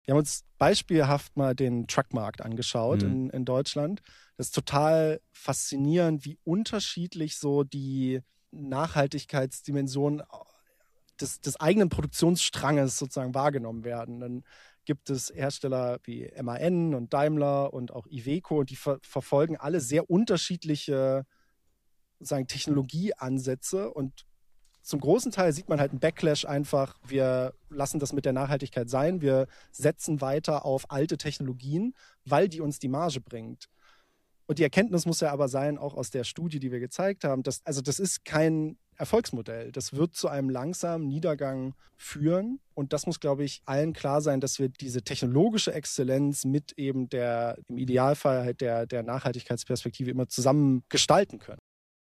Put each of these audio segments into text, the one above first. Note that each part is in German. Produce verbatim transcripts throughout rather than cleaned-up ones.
Wir haben uns beispielhaft mal den Truckmarkt angeschaut Mhm. in, in Deutschland. Das ist total faszinierend, wie unterschiedlich so die Nachhaltigkeitsdimensionen des, des eigenen Produktionsstranges sozusagen wahrgenommen werden. Dann gibt es Hersteller wie M A N und Daimler und auch Iveco und die ver verfolgen alle sehr unterschiedliche sozusagen Technologieansätze und zum großen Teil sieht man halt einen Backlash einfach, wir lassen das mit der Nachhaltigkeit sein, wir setzen weiter auf alte Technologien, weil die uns die Marge bringt. Und die Erkenntnis muss ja aber sein, auch aus der Studie, die wir gezeigt haben, dass, also das ist kein Erfolgsmodell. Das wird zu einem langsamen Niedergang führen. Und das muss, glaube ich, allen klar sein, dass wir diese technologische Exzellenz mit eben der, im Idealfall halt der, der Nachhaltigkeitsperspektive immer zusammen gestalten können.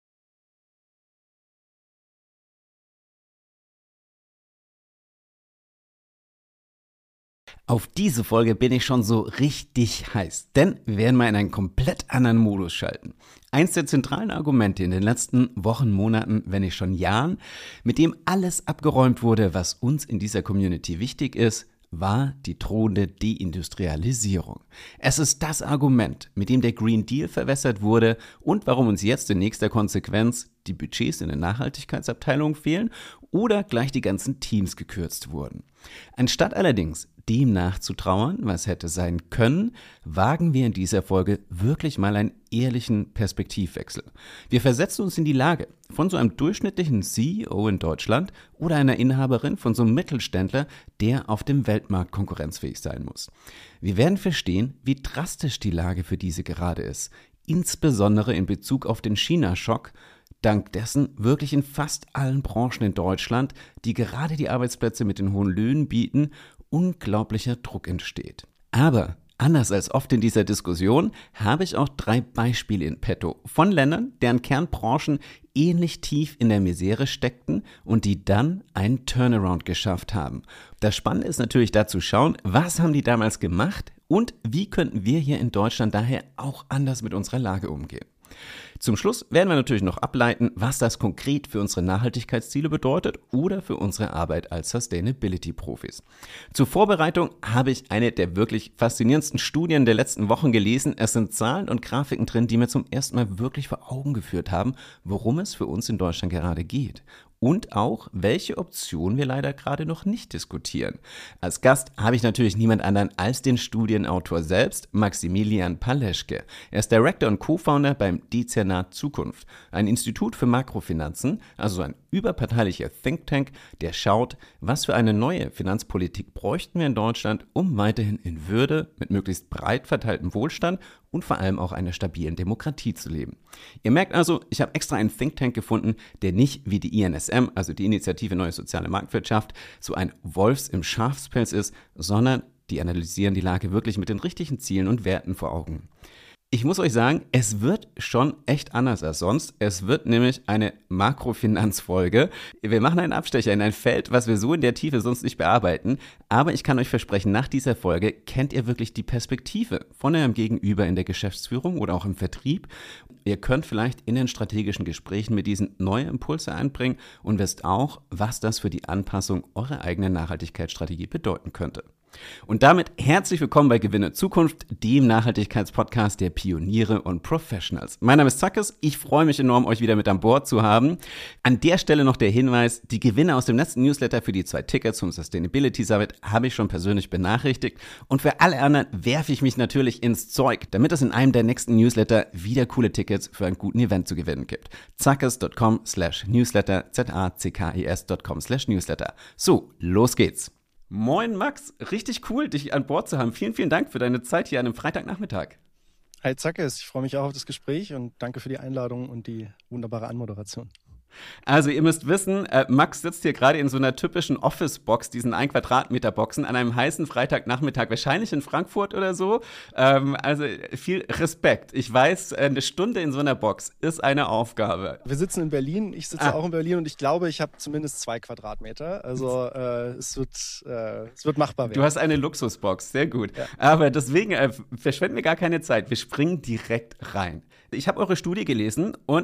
Auf diese Folge bin ich schon so richtig heiß, denn wir werden mal in einen komplett anderen Modus schalten. Eins der zentralen Argumente in den letzten Wochen, Monaten, wenn nicht schon Jahren, mit dem alles abgeräumt wurde, was uns in dieser Community wichtig ist, war die drohende Deindustrialisierung. Es ist das Argument, mit dem der Green Deal verwässert wurde und warum uns jetzt in nächster Konsequenz die Budgets in den Nachhaltigkeitsabteilungen fehlen oder gleich die ganzen Teams gekürzt wurden. Anstatt allerdings dem nachzutrauern, was hätte sein können, wagen wir in dieser Folge wirklich mal einen ehrlichen Perspektivwechsel. Wir versetzen uns in die Lage von so einem durchschnittlichen C E O in Deutschland oder einer Inhaberin von so einem Mittelständler, der auf dem Weltmarkt konkurrenzfähig sein muss. Wir werden verstehen, wie drastisch die Lage für diese gerade ist, insbesondere in Bezug auf den China-Schock, dank dessen wirklich in fast allen Branchen in Deutschland, die gerade die Arbeitsplätze mit den hohen Löhnen bieten, unglaublicher Druck entsteht. Aber anders als oft in dieser Diskussion habe ich auch drei Beispiele in petto von Ländern, deren Kernbranchen ähnlich tief in der Misere steckten und die dann einen Turnaround geschafft haben. Das Spannende ist natürlich da zu schauen, was haben die damals gemacht und wie könnten wir hier in Deutschland daher auch anders mit unserer Lage umgehen. Zum Schluss werden wir natürlich noch ableiten, was das konkret für unsere Nachhaltigkeitsziele bedeutet oder für unsere Arbeit als Sustainability-Profis. Zur Vorbereitung habe ich eine der wirklich faszinierendsten Studien der letzten Wochen gelesen. Es sind Zahlen und Grafiken drin, die mir zum ersten Mal wirklich vor Augen geführt haben, worum es für uns in Deutschland gerade geht. Und auch, welche Optionen wir leider gerade noch nicht diskutieren. Als Gast habe ich natürlich niemand anderen als den Studienautor selbst, Maximilian Paleschke. Er ist Director und Co-Founder beim Dezernat Zukunft, ein Institut für Makrofinanzen, also ein überparteilicher Think Tank, der schaut, was für eine neue Finanzpolitik bräuchten wir in Deutschland, um weiterhin in Würde, mit möglichst breit verteiltem Wohlstand und vor allem auch einer stabilen Demokratie zu leben. Ihr merkt also, ich habe extra einen Think Tank gefunden, der nicht wie die I N S M, also die Initiative Neue Soziale Marktwirtschaft, so ein Wolfs im Schafspelz ist, sondern die analysieren die Lage wirklich mit den richtigen Zielen und Werten vor Augen. Ich muss euch sagen, es wird schon echt anders als sonst. Es wird nämlich eine Makrofinanzfolge. Wir machen einen Abstecher in ein Feld, was wir so in der Tiefe sonst nicht bearbeiten. Aber ich kann euch versprechen, nach dieser Folge kennt ihr wirklich die Perspektive von eurem Gegenüber in der Geschäftsführung oder auch im Vertrieb. Ihr könnt vielleicht in den strategischen Gesprächen mit diesen neue Impulse einbringen und wisst auch, was das für die Anpassung eurer eigenen Nachhaltigkeitsstrategie bedeuten könnte. Und damit herzlich willkommen bei Gewinne Zukunft, dem Nachhaltigkeitspodcast der Pioniere und Professionals. Mein Name ist Zackes, ich freue mich enorm, euch wieder mit an Bord zu haben. An der Stelle noch der Hinweis, die Gewinne aus dem letzten Newsletter für die zwei Tickets zum Sustainability Summit habe ich schon persönlich benachrichtigt. Und für alle anderen werfe ich mich natürlich ins Zeug, damit es in einem der nächsten Newsletter wieder coole Tickets für einen guten Event zu gewinnen gibt. zackes.com slash newsletter, z-a-c-k-e-s.com slash newsletter. So, los geht's. Moin Max, richtig cool, dich an Bord zu haben. Vielen, vielen Dank für deine Zeit hier an einem Freitagnachmittag. Hi Zackes, ich freue mich auch auf das Gespräch und danke für die Einladung und die wunderbare Anmoderation. Also ihr müsst wissen, äh, Max sitzt hier gerade in so einer typischen Office-Box, diesen ein Quadratmeter Boxen, an einem heißen Freitagnachmittag, wahrscheinlich in Frankfurt oder so. Ähm, also viel Respekt. Ich weiß, eine Stunde in so einer Box ist eine Aufgabe. Wir sitzen in Berlin, ich sitze ah. auch in Berlin und ich glaube, ich habe zumindest zwei Quadratmeter. Also äh, es, wird, äh, es wird machbar werden. Du hast eine Luxusbox, sehr gut. Ja. Aber deswegen äh, verschwenden wir gar keine Zeit. Wir springen direkt rein. Ich habe eure Studie gelesen und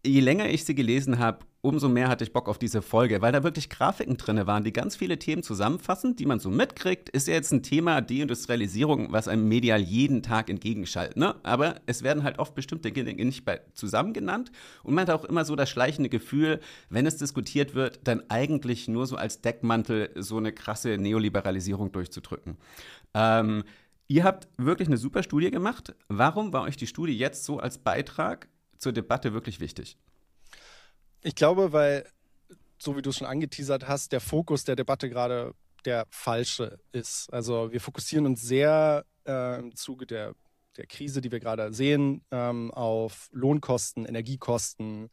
je länger ich sie gelesen habe, umso mehr hatte ich Bock auf diese Folge, weil da wirklich Grafiken drin waren, die ganz viele Themen zusammenfassen, die man so mitkriegt. Ist ja jetzt ein Thema Deindustrialisierung, was einem medial jeden Tag entgegenschaltet. Ne? Aber es werden halt oft bestimmte Dinge nicht bei zusammen genannt. Und man hat auch immer so das schleichende Gefühl, wenn es diskutiert wird, dann eigentlich nur so als Deckmantel so eine krasse Neoliberalisierung durchzudrücken. Ähm, ihr habt wirklich eine super Studie gemacht. Warum war euch die Studie jetzt so als Beitrag zur Debatte wirklich wichtig? Ich glaube, weil, so wie du es schon angeteasert hast, der Fokus der Debatte gerade der falsche ist. Also wir fokussieren uns sehr äh, im Zuge der, der Krise, die wir gerade sehen, ähm, auf Lohnkosten, Energiekosten,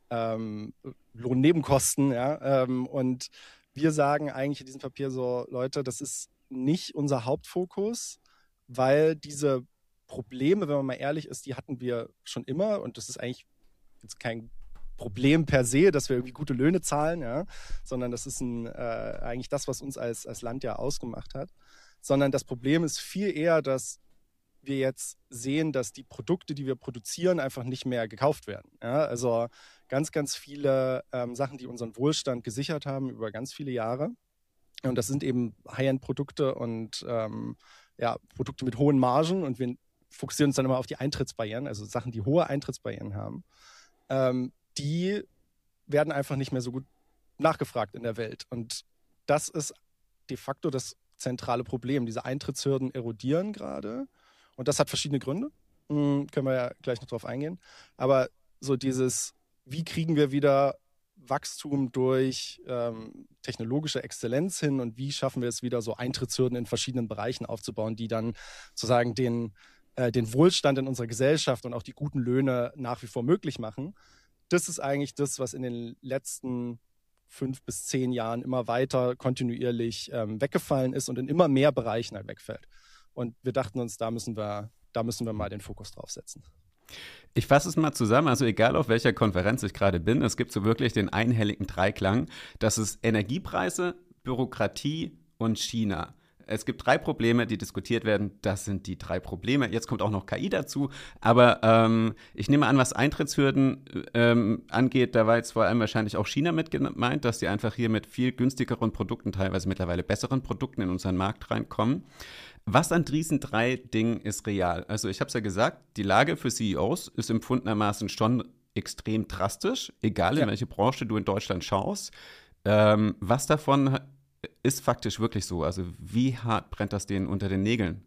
ähm, Lohnnebenkosten. Ja? Ähm, und wir sagen eigentlich in diesem Papier so, Leute, das ist nicht unser Hauptfokus, weil diese Probleme, wenn man mal ehrlich ist, die hatten wir schon immer und das ist eigentlich jetzt kein Problem per se, dass wir irgendwie gute Löhne zahlen, ja, sondern das ist ein, äh, eigentlich das, was uns als, als Land ja ausgemacht hat. Sondern das Problem ist viel eher, dass wir jetzt sehen, dass die Produkte, die wir produzieren, einfach nicht mehr gekauft werden. Ja? Also ganz, ganz viele ähm, Sachen, die unseren Wohlstand gesichert haben über ganz viele Jahre. Und das sind eben High-End-Produkte und ähm, ja, Produkte mit hohen Margen. Und wir fokussieren uns dann immer auf die Eintrittsbarrieren, also Sachen, die hohe Eintrittsbarrieren haben. Ähm, die werden einfach nicht mehr so gut nachgefragt in der Welt. Und das ist de facto das zentrale Problem. Diese Eintrittshürden erodieren gerade. Und das hat verschiedene Gründe. Hm, können wir ja gleich noch drauf eingehen. Aber so dieses, wie kriegen wir wieder Wachstum durch ähm, technologische Exzellenz hin und wie schaffen wir es wieder, so Eintrittshürden in verschiedenen Bereichen aufzubauen, die dann sozusagen den, äh, den Wohlstand in unserer Gesellschaft und auch die guten Löhne nach wie vor möglich machen. Das ist eigentlich das, was in den letzten fünf bis zehn Jahren immer weiter kontinuierlich ähm, weggefallen ist und in immer mehr Bereichen halt wegfällt. Und wir dachten uns, da müssen wir, da müssen wir mal den Fokus drauf setzen. Ich fasse es mal zusammen, also egal auf welcher Konferenz ich gerade bin, es gibt so wirklich den einhelligen Dreiklang, das ist Energiepreise, Bürokratie und China. Es gibt drei Probleme, die diskutiert werden. Das sind die drei Probleme. Jetzt kommt auch noch K I dazu. Aber ähm, ich nehme an, was Eintrittshürden ähm, angeht, da war jetzt vor allem wahrscheinlich auch China mit gemeint, dass die einfach hier mit viel günstigeren Produkten, teilweise mittlerweile besseren Produkten in unseren Markt reinkommen. Was an diesen drei Dingen ist real? Also ich habe es ja gesagt, die Lage für C E Os ist empfundenermaßen schon extrem drastisch, egal in ja. welche Branche du in Deutschland schaust. Ähm, was davon ist faktisch wirklich so? Also wie hart brennt das denen unter den Nägeln?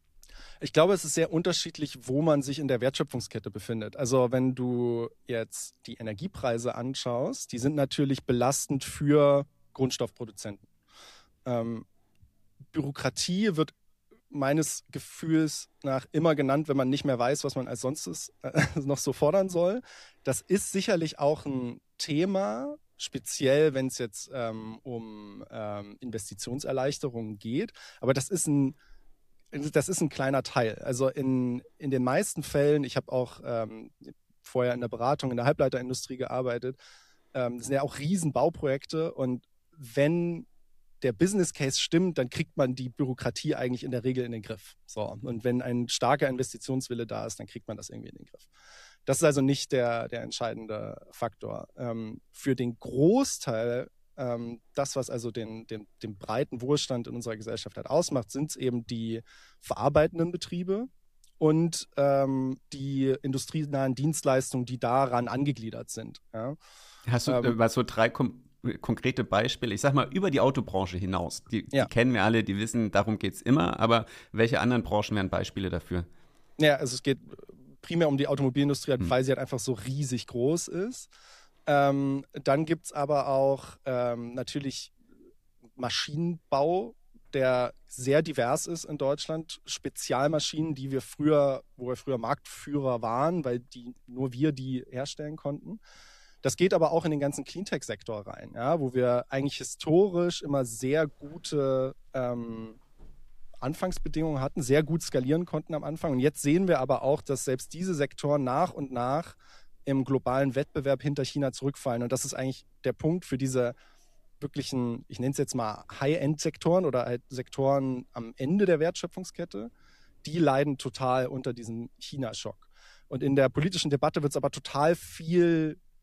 Ich glaube, es ist sehr unterschiedlich, wo man sich in der Wertschöpfungskette befindet. Also wenn du jetzt die Energiepreise anschaust, die sind natürlich belastend für Grundstoffproduzenten. Ähm, Bürokratie wird meines Gefühls nach immer genannt, wenn man nicht mehr weiß, was man als sonst äh, noch so fordern soll. Das ist sicherlich auch ein Thema, speziell wenn es jetzt ähm, um ähm, Investitionserleichterungen geht. Aber das ist ein, das ist ein kleiner Teil. Also in, in den meisten Fällen, ich habe auch ähm, vorher in der Beratung in der Halbleiterindustrie gearbeitet, ähm, das sind ja auch riesen Bauprojekte und wenn der Business Case stimmt, dann kriegt man die Bürokratie eigentlich in der Regel in den Griff. So. Und wenn ein starker Investitionswille da ist, dann kriegt man das irgendwie in den Griff. Das ist also nicht der, der entscheidende Faktor. Ähm, für den Großteil, ähm, das, was also den, den, den breiten Wohlstand in unserer Gesellschaft halt ausmacht, sind es eben die verarbeitenden Betriebe und ähm, die industrienahen Dienstleistungen, die daran angegliedert sind. Ja? Hast du ähm, mal so drei Kom- konkrete Beispiele, ich sag mal, über die Autobranche hinaus? Die, ja. die kennen wir alle, die wissen, darum geht es immer, aber welche anderen Branchen wären Beispiele dafür? Ja, also es geht primär um die Automobilindustrie, hm. weil sie halt einfach so riesig groß ist. Ähm, dann gibt es aber auch ähm, natürlich Maschinenbau, der sehr divers ist in Deutschland. Spezialmaschinen, die wir früher, wo wir früher Marktführer waren, weil die nur wir die herstellen konnten. Das geht aber auch in den ganzen Cleantech-Sektor rein, ja, wo wir eigentlich historisch immer sehr gute ähm, Anfangsbedingungen hatten, sehr gut skalieren konnten am Anfang. Und jetzt sehen wir aber auch, dass selbst diese Sektoren nach und nach im globalen Wettbewerb hinter China zurückfallen. Und das ist eigentlich der Punkt für diese wirklichen, ich nenne es jetzt mal High-End-Sektoren oder halt Sektoren am Ende der Wertschöpfungskette, die leiden total unter diesem China-Schock. Und in der politischen Debatte wird es aber total viel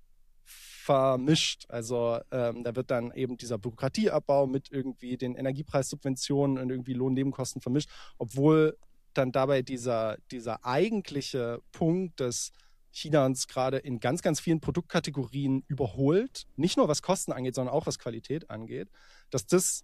vermischt. Also ähm, da wird dann eben dieser Bürokratieabbau mit irgendwie den Energiepreissubventionen und irgendwie Lohnnebenkosten vermischt, obwohl dann dabei dieser, dieser eigentliche Punkt des China uns gerade in ganz, ganz vielen Produktkategorien überholt, nicht nur was Kosten angeht, sondern auch was Qualität angeht, dass das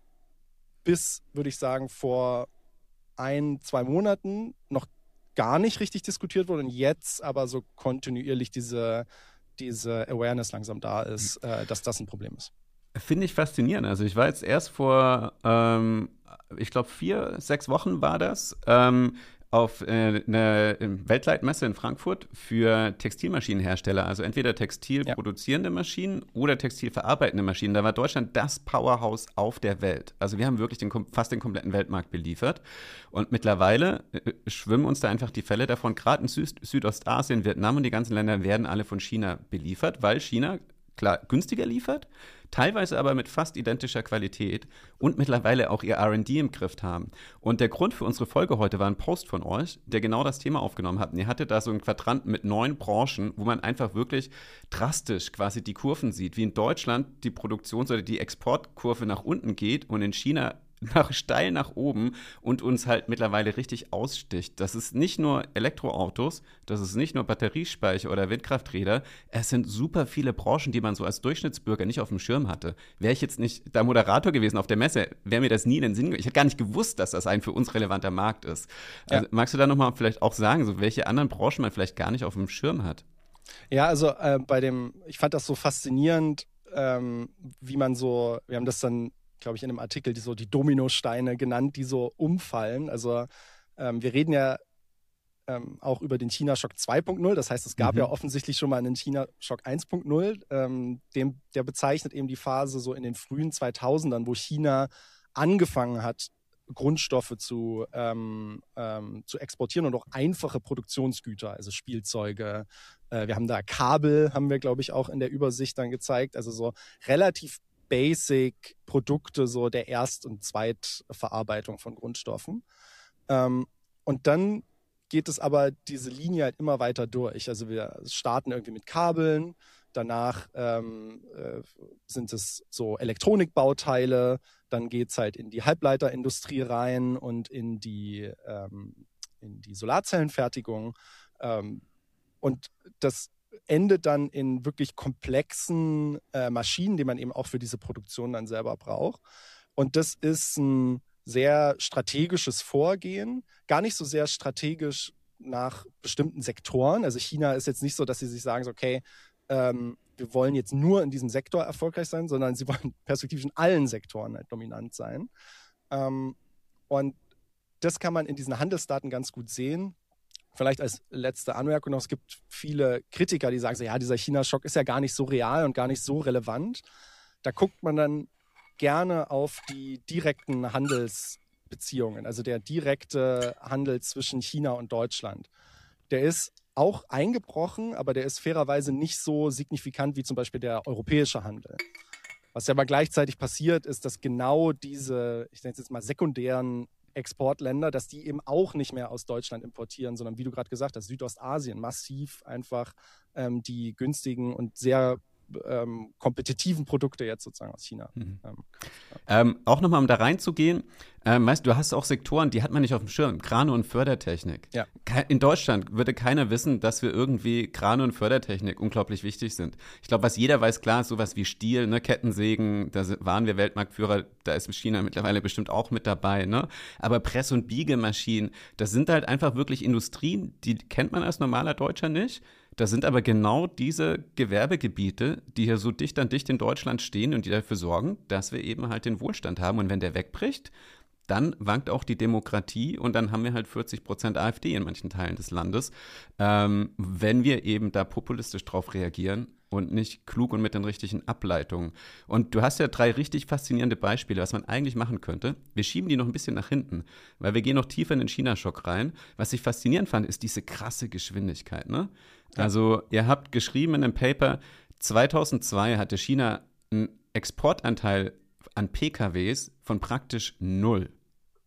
bis, würde ich sagen, vor ein, zwei Monaten noch gar nicht richtig diskutiert wurde und jetzt aber so kontinuierlich diese, diese Awareness langsam da ist, äh, dass das ein Problem ist. Finde ich faszinierend. Also ich war jetzt erst vor, ähm, ich glaube, vier, sechs Wochen war das, ähm, auf äh, einer Weltleitmesse in Frankfurt für Textilmaschinenhersteller, also entweder Textil Ja. produzierende Maschinen oder textilverarbeitende Maschinen. Da war Deutschland das Powerhouse auf der Welt. Also wir haben wirklich den, fast den kompletten Weltmarkt beliefert. Und mittlerweile äh, schwimmen uns da einfach die Fälle davon. Gerade in Süd Südostasien, Vietnam und die ganzen Länder werden alle von China beliefert, weil China klar günstiger liefert, teilweise aber mit fast identischer Qualität und mittlerweile auch ihr R und D im Griff haben. Und der Grund für unsere Folge heute war ein Post von euch, der genau das Thema aufgenommen hat. Und ihr hattet da so einen Quadranten mit neun Branchen, wo man einfach wirklich drastisch quasi die Kurven sieht, wie in Deutschland die Produktions- oder die Exportkurve nach unten geht und in China nach, steil nach oben und uns halt mittlerweile richtig aussticht. Das ist nicht nur Elektroautos, das ist nicht nur Batteriespeicher oder Windkrafträder, es sind super viele Branchen, die man so als Durchschnittsbürger nicht auf dem Schirm hatte. Wäre ich jetzt nicht der Moderator gewesen auf der Messe, wäre mir das nie in den Sinn gekommen. Ich hätte gar nicht gewusst, dass das ein für uns relevanter Markt ist. Also, ja. Magst du da nochmal vielleicht auch sagen, so welche anderen Branchen man vielleicht gar nicht auf dem Schirm hat? Ja, also äh, bei dem, ich fand das so faszinierend, ähm, wie man so, wir haben das dann glaube ich, in einem Artikel, die so die Dominosteine genannt, die so umfallen. Also ähm, wir reden ja ähm, auch über den China-Schock zwei Punkt null. Das heißt, es gab mhm. ja offensichtlich schon mal einen China-Schock eins Punkt null. Ähm, dem, der bezeichnet eben die Phase so in den frühen zweitausendern, wo China angefangen hat, Grundstoffe zu, ähm, ähm, zu exportieren und auch einfache Produktionsgüter, also Spielzeuge. Äh, wir haben da Kabel, haben wir, glaube ich, auch in der Übersicht dann gezeigt. Also so relativ Basic-Produkte so der Erst- und Zweitverarbeitung von Grundstoffen. Ähm, und dann geht es aber diese Linie halt immer weiter durch. Also wir starten irgendwie mit Kabeln, danach ähm, äh, sind es so Elektronikbauteile, dann geht es halt in die Halbleiterindustrie rein und in die, ähm, in die Solarzellenfertigung. Ähm, und das endet dann in wirklich komplexen äh, Maschinen, die man eben auch für diese Produktion dann selber braucht. Und das ist ein sehr strategisches Vorgehen, gar nicht so sehr strategisch nach bestimmten Sektoren. Also China ist jetzt nicht so, dass sie sich sagen, so, okay, ähm, wir wollen jetzt nur in diesem Sektor erfolgreich sein, sondern sie wollen perspektivisch in allen Sektoren halt dominant sein. Ähm, und das kann man in diesen Handelsdaten ganz gut sehen. Vielleicht als letzte Anmerkung noch, es gibt viele Kritiker, die sagen so, ja, dieser China-Schock ist ja gar nicht so real und gar nicht so relevant. Da guckt man dann gerne auf die direkten Handelsbeziehungen, also der direkte Handel zwischen China und Deutschland. Der ist auch eingebrochen, aber der ist fairerweise nicht so signifikant wie zum Beispiel der europäische Handel. Was ja aber gleichzeitig passiert, ist, dass genau diese, ich nenne es jetzt mal sekundären Exportländer, dass die eben auch nicht mehr aus Deutschland importieren, sondern wie du gerade gesagt hast, Südostasien massiv einfach ähm, die günstigen und sehr ähm, kompetitiven Produkte jetzt sozusagen aus China. Mhm. Ähm, ähm, auch nochmal, um da reinzugehen, ähm, weißt du, du hast auch Sektoren, die hat man nicht auf dem Schirm, Krane und Fördertechnik. Ja. In Deutschland würde keiner wissen, dass wir irgendwie Krane und Fördertechnik unglaublich wichtig sind. Ich glaube, was jeder weiß, klar, sowas wie Stiel, ne, Kettensägen, da waren wir Weltmarktführer, da ist China mittlerweile bestimmt auch mit dabei, ne? Aber Press- und Biegemaschinen, das sind halt einfach wirklich Industrien, die kennt man als normaler Deutscher nicht. Das sind aber genau diese Gewerbegebiete, die hier so dicht an dicht in Deutschland stehen und die dafür sorgen, dass wir eben halt den Wohlstand haben. Und wenn der wegbricht, dann wankt auch die Demokratie und dann haben wir halt vierzig Prozent AfD in manchen Teilen des Landes, ähm, wenn wir eben da populistisch drauf reagieren und nicht klug und mit den richtigen Ableitungen. Und du hast ja drei richtig faszinierende Beispiele, was man eigentlich machen könnte. Wir schieben die noch ein bisschen nach hinten, weil wir gehen noch tiefer in den China-Schock rein. Was ich faszinierend fand, ist diese krasse Geschwindigkeit, ne? Ja. Also ihr habt geschrieben in einem Paper, zweitausendzwei hatte China einen Exportanteil an P K Ws von praktisch null.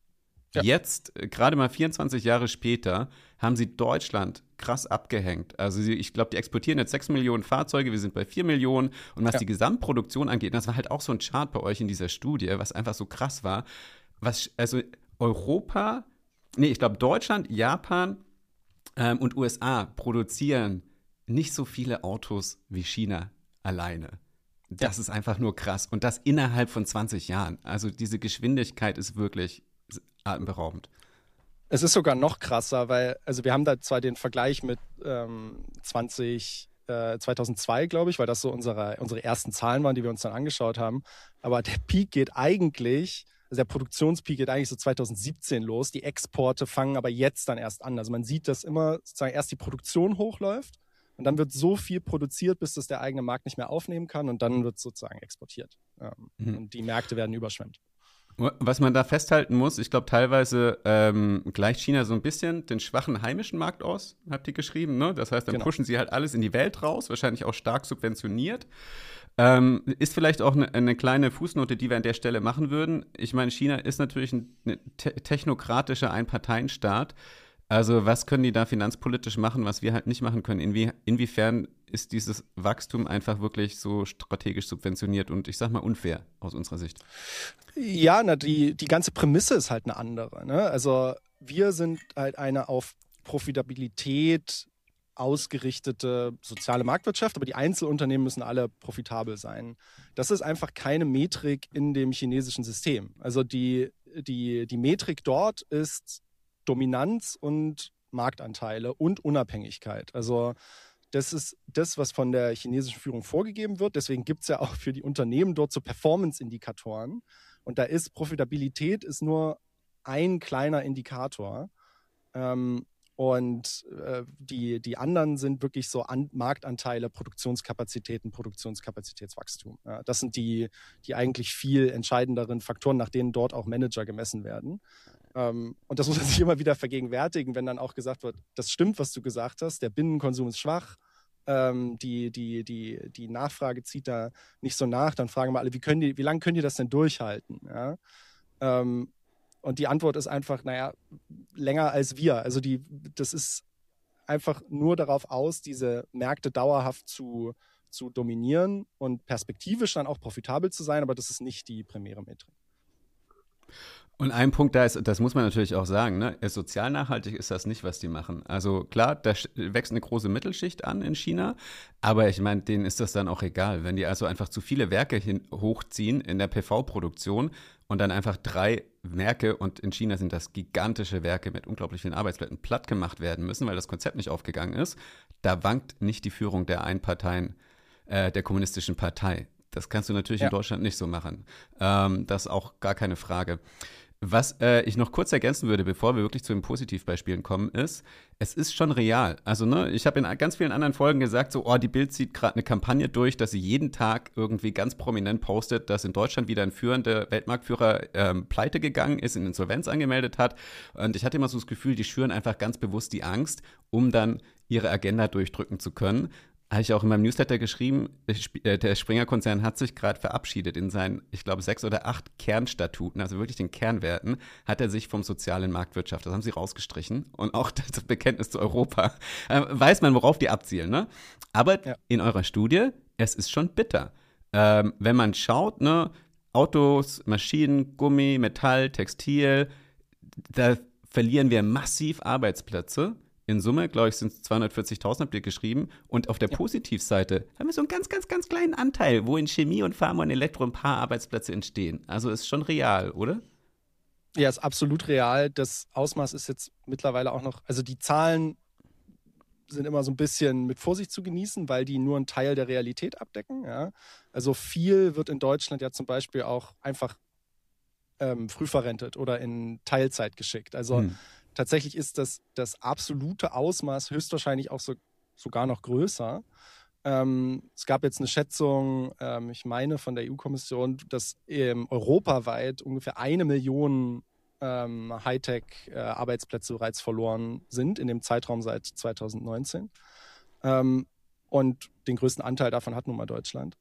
Ja. Jetzt, äh, gerade mal vierundzwanzig Jahre später, haben sie Deutschland krass abgehängt. Also sie, ich glaube, die exportieren jetzt sechs Millionen Fahrzeuge, wir sind bei vier Millionen. Und was Ja. die Gesamtproduktion angeht, das war halt auch so ein Chart bei euch in dieser Studie, was einfach so krass war. Was, also Europa, nee, ich glaube Deutschland, Japan ähm, und U S A produzieren nicht so viele Autos wie China alleine. Das Ja. ist einfach nur krass. Und das innerhalb von zwanzig Jahren. Also diese Geschwindigkeit ist wirklich atemberaubend. Es ist sogar noch krasser, weil, also wir haben da zwar den Vergleich mit ähm, zwanzig, äh, zweitausendzwei, glaube ich, weil das so unsere, unsere ersten Zahlen waren, die wir uns dann angeschaut haben. Aber der Peak geht eigentlich, also der Produktionspeak geht eigentlich so zweitausendsiebzehn los. Die Exporte fangen aber jetzt dann erst an. Also man sieht, dass immer sozusagen erst die Produktion hochläuft und dann wird so viel produziert, bis das der eigene Markt nicht mehr aufnehmen kann und dann wird sozusagen exportiert. Ähm, mhm. Und die Märkte werden überschwemmt. Was man da festhalten muss, ich glaube, teilweise ähm, gleicht China so ein bisschen den schwachen heimischen Markt aus, habt ihr geschrieben, ne? Das heißt, dann genau. pushen sie halt alles in die Welt raus, wahrscheinlich auch stark subventioniert. Ähm, ist vielleicht auch eine, eine kleine Fußnote, die wir an der Stelle machen würden. Ich meine, China ist natürlich ein te- technokratischer Einparteienstaat. Also was können die da finanzpolitisch machen, was wir halt nicht machen können? Inwie- inwiefern ist dieses Wachstum einfach wirklich so strategisch subventioniert und ich sag mal unfair aus unserer Sicht? Ja, na, die, die ganze Prämisse ist halt eine andere. Ne? Also wir sind halt eine auf Profitabilität ausgerichtete soziale Marktwirtschaft, aber die Einzelunternehmen müssen alle profitabel sein. Das ist einfach keine Metrik in dem chinesischen System. Also die, die, die Metrik dort ist Dominanz und Marktanteile und Unabhängigkeit. Also das ist das, was von der chinesischen Führung vorgegeben wird. Deswegen gibt es ja auch für die Unternehmen dort so Performance-Indikatoren. Und da ist Profitabilität ist nur ein kleiner Indikator. Ähm, und äh, die, die anderen sind wirklich so An- Marktanteile, Produktionskapazitäten, Produktionskapazitätswachstum. Ja, das sind die, die eigentlich viel entscheidenderen Faktoren, nach denen dort auch Manager gemessen werden. Um, und das muss man sich immer wieder vergegenwärtigen, wenn dann auch gesagt wird, das stimmt, was du gesagt hast, der Binnenkonsum ist schwach, ähm, die, die, die, die Nachfrage zieht da nicht so nach, dann fragen wir alle, wie, können die, wie lange können die das denn durchhalten? Ja? Um, und die Antwort ist einfach, naja, länger als wir. Also die, das ist einfach nur darauf aus, diese Märkte dauerhaft zu, zu dominieren und perspektivisch dann auch profitabel zu sein, aber das ist nicht die primäre Metrik. Und ein Punkt da ist, das muss man natürlich auch sagen, ne? Sozial nachhaltig ist das nicht, was die machen. Also klar, da wächst eine große Mittelschicht an in China, aber ich meine, denen ist das dann auch egal. Wenn die also einfach zu viele Werke hin, hochziehen in der P V-Produktion und dann einfach drei Werke, und in China sind das gigantische Werke mit unglaublich vielen Arbeitsplätzen, platt gemacht werden müssen, weil das Konzept nicht aufgegangen ist, da wankt nicht die Führung der Einparteien, äh, der kommunistischen Partei. Das kannst du natürlich ja. in Deutschland nicht so machen. Ähm, das ist auch gar keine Frage. Was äh, ich noch kurz ergänzen würde, bevor wir wirklich zu den Positivbeispielen kommen, ist, es ist schon real. Also, ne, ich habe in ganz vielen anderen Folgen gesagt, so, oh, die Bild zieht gerade eine Kampagne durch, dass sie jeden Tag irgendwie ganz prominent postet, dass in Deutschland wieder ein führender Weltmarktführer ähm, pleite gegangen ist, in Insolvenz angemeldet hat. Und ich hatte immer so das Gefühl, die schüren einfach ganz bewusst die Angst, um dann ihre Agenda durchdrücken zu können. Habe ich auch in meinem Newsletter geschrieben, der Springer-Konzern hat sich gerade verabschiedet in seinen, ich glaube, sechs oder acht Kernstatuten, also wirklich den Kernwerten, hat er sich vom sozialen Marktwirtschaft, das haben sie rausgestrichen, und auch das Bekenntnis zu Europa, äh, weiß man, worauf die abzielen, ne? Aber ja. in eurer Studie, es ist schon bitter. Ähm, wenn man schaut, ne, Autos, Maschinen, Gummi, Metall, Textil, da verlieren wir massiv Arbeitsplätze. In Summe, glaube ich, sind es zweihundertvierzigtausend, habt ihr geschrieben. Und auf der ja. Positivseite haben wir so einen ganz, ganz, ganz kleinen Anteil, wo in Chemie und Pharma und Elektro ein paar Arbeitsplätze entstehen. Also ist schon real, oder? Ja, ist absolut real. Das Ausmaß ist jetzt mittlerweile auch noch, also die Zahlen sind immer so ein bisschen mit Vorsicht zu genießen, weil die nur einen Teil der Realität abdecken. Ja? Also viel wird in Deutschland ja zum Beispiel auch einfach ähm, früh verrentet oder in Teilzeit geschickt. Also hm. Tatsächlich ist das, das absolute Ausmaß höchstwahrscheinlich auch so, sogar noch größer. Ähm, es gab jetzt eine Schätzung, ähm, ich meine von der E U-Kommission, dass ähm, europaweit ungefähr eine Million ähm, Hightech-Arbeitsplätze äh, bereits verloren sind in dem Zeitraum seit zweitausendneunzehn. Ähm, und den größten Anteil davon hat nun mal Deutschland.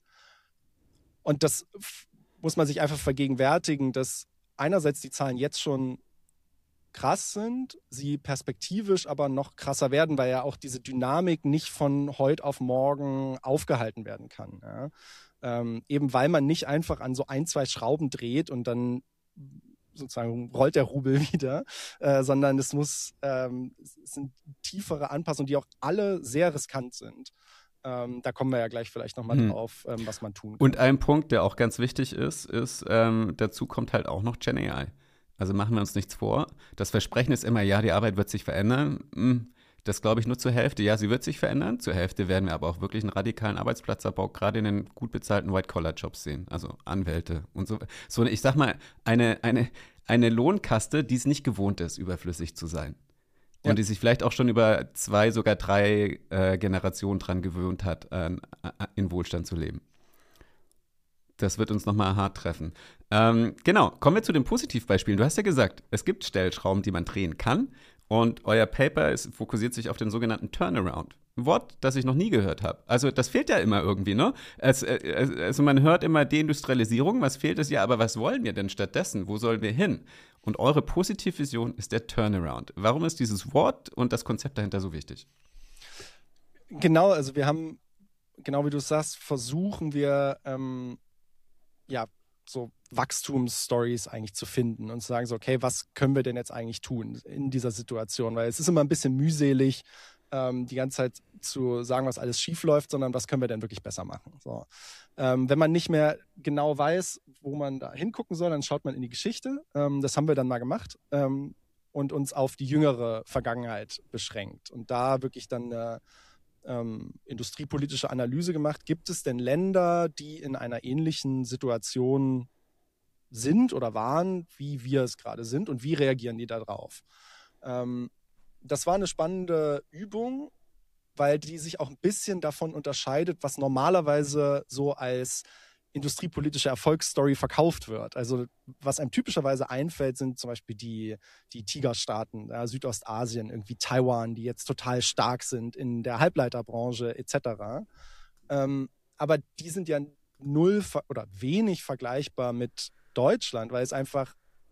Und das f- muss man sich einfach vergegenwärtigen, dass einerseits die Zahlen jetzt schon krass sind, sie perspektivisch aber noch krasser werden, weil ja auch diese Dynamik nicht von heute auf morgen aufgehalten werden kann. Ja? Ähm, eben weil man nicht einfach an so ein, zwei Schrauben dreht und dann sozusagen rollt der Rubel wieder, äh, sondern es muss, ähm, es sind tiefere Anpassungen, die auch alle sehr riskant sind. Ähm, da kommen wir ja gleich vielleicht nochmal hm. drauf, ähm, was man tun kann. Und ein Punkt, der auch ganz wichtig ist, ist, ähm, dazu kommt halt auch noch Gen A I. Also machen wir uns nichts vor. Das Versprechen ist immer, ja, die Arbeit wird sich verändern. Das glaube ich nur zur Hälfte. Ja, sie wird sich verändern. Zur Hälfte werden wir aber auch wirklich einen radikalen Arbeitsplatzabbau gerade in den gut bezahlten White-Collar-Jobs sehen. Also Anwälte und so. So, ich sag mal, eine, eine, eine Lohnkaste, die es nicht gewohnt ist, überflüssig zu sein. Und ja. die sich vielleicht auch schon über zwei, sogar drei äh, Generationen dran gewöhnt hat, äh, in Wohlstand zu leben. Das wird uns nochmal hart treffen. Ähm, genau, kommen wir zu den Positivbeispielen. Du hast ja gesagt, es gibt Stellschrauben, die man drehen kann. Und euer Paper ist, fokussiert sich auf den sogenannten Turnaround. Ein Wort, das ich noch nie gehört habe. Also das fehlt ja immer irgendwie, ne? Es, es, also man hört immer Deindustrialisierung, was fehlt es ja, aber was wollen wir denn stattdessen? Wo sollen wir hin? Und eure Positivvision ist der Turnaround. Warum ist dieses Wort und das Konzept dahinter so wichtig? Genau, also wir haben, genau wie du sagst, versuchen wir, ähm, ja, so Wachstumsstories eigentlich zu finden und zu sagen, so, okay, was können wir denn jetzt eigentlich tun in dieser Situation? Weil es ist immer ein bisschen mühselig, ähm, die ganze Zeit zu sagen, was alles schief läuft, sondern was können wir denn wirklich besser machen? So. Ähm, wenn man nicht mehr genau weiß, wo man da hingucken soll, dann schaut man in die Geschichte. Ähm, das haben wir dann mal gemacht ähm, und uns auf die jüngere Vergangenheit beschränkt. Und da wirklich dann eine Ähm, industriepolitische Analyse gemacht. Gibt es denn Länder, die in einer ähnlichen Situation sind oder waren, wie wir es gerade sind und wie reagieren die darauf? Ähm, das war eine spannende Übung, weil die sich auch ein bisschen davon unterscheidet, was normalerweise so als industriepolitische Erfolgsstory verkauft wird. Also was einem typischerweise einfällt, sind zum Beispiel die, die Tigerstaaten, ja, Südostasien, irgendwie Taiwan, die jetzt total stark sind in der Halbleiterbranche et cetera. Ähm, aber die sind ja null oder wenig vergleichbar mit Deutschland, weil es einfach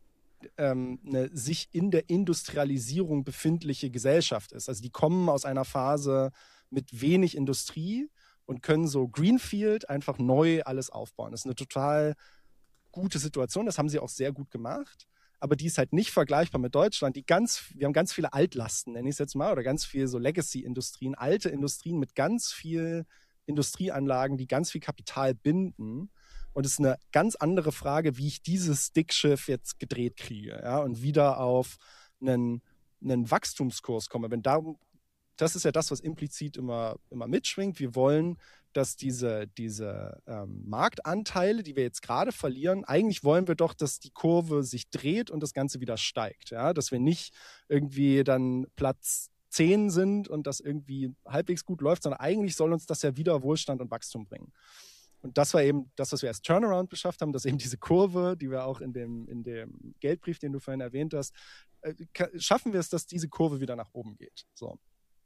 ähm, eine sich in der Industrialisierung befindliche Gesellschaft ist. Also die kommen aus einer Phase mit wenig Industrie und können so Greenfield einfach neu alles aufbauen. Das ist eine total gute Situation. Das haben sie auch sehr gut gemacht. Aber die ist halt nicht vergleichbar mit Deutschland. Die ganz, wir haben ganz viele Altlasten, nenne ich es jetzt mal, oder ganz viel so Legacy-Industrien, alte Industrien mit ganz viel Industrieanlagen, die ganz viel Kapital binden. Und es ist eine ganz andere Frage, wie ich dieses Dickschiff jetzt gedreht kriege, ja, und wieder auf einen, einen Wachstumskurs komme. Wenn darum Das ist ja das, was implizit immer, immer mitschwingt. Wir wollen, dass diese, diese ähm, Marktanteile, die wir jetzt gerade verlieren, eigentlich wollen wir doch, dass die Kurve sich dreht und das Ganze wieder steigt. Ja? Dass wir nicht irgendwie dann Platz zehn sind und das irgendwie halbwegs gut läuft, sondern eigentlich soll uns das ja wieder Wohlstand und Wachstum bringen. Und das war eben das, was wir als Turnaround geschafft haben, dass eben diese Kurve, die wir auch in dem, in dem Geldbrief, den du vorhin erwähnt hast, äh, schaffen wir es, dass diese Kurve wieder nach oben geht. So.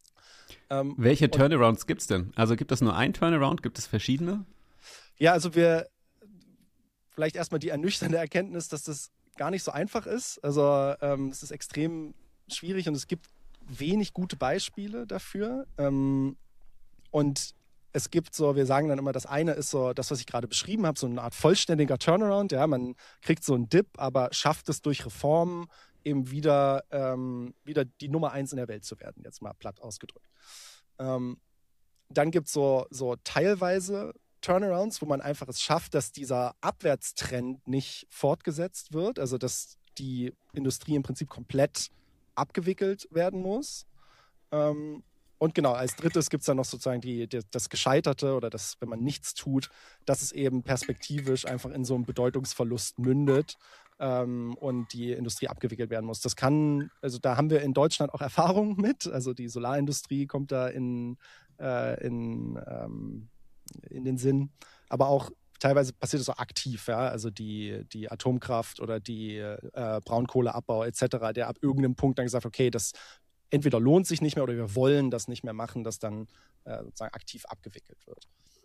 Ähm, Welche Turnarounds gibt es denn? Also gibt es nur einen Turnaround? Gibt es verschiedene? Ja, also wir, vielleicht erstmal die ernüchternde Erkenntnis, dass das gar nicht so einfach ist. Also ähm, es ist extrem schwierig und es gibt wenig gute Beispiele dafür. Ähm, und es gibt so, wir sagen dann immer, das eine ist so das, was ich gerade beschrieben habe, so eine Art vollständiger Turnaround. Ja, man kriegt so einen Dip, aber schafft es durch Reformen eben wieder, ähm, wieder die Nummer eins in der Welt zu werden, jetzt mal platt ausgedrückt. Ähm, dann gibt es so, so teilweise Turnarounds, wo man einfach es schafft, dass dieser Abwärtstrend nicht fortgesetzt wird, also dass die Industrie im Prinzip komplett abgewickelt werden muss. Ähm, und genau, als drittes gibt es dann noch sozusagen die, die, das Gescheiterte oder das, wenn man nichts tut, dass es eben perspektivisch einfach in so einem Bedeutungsverlust mündet ähm, und die Industrie abgewickelt werden muss. Das kann, also da haben wir in Deutschland auch Erfahrung mit. Also die Solarindustrie kommt da in, äh, in, ähm, in den Sinn. Aber auch teilweise passiert es auch aktiv, ja, also die, die Atomkraft oder die äh, Braunkohleabbau et cetera, der ab irgendeinem Punkt dann gesagt hat, okay, das entweder lohnt sich nicht mehr oder wir wollen das nicht mehr machen, dass dann äh, sozusagen aktiv abgewickelt wird.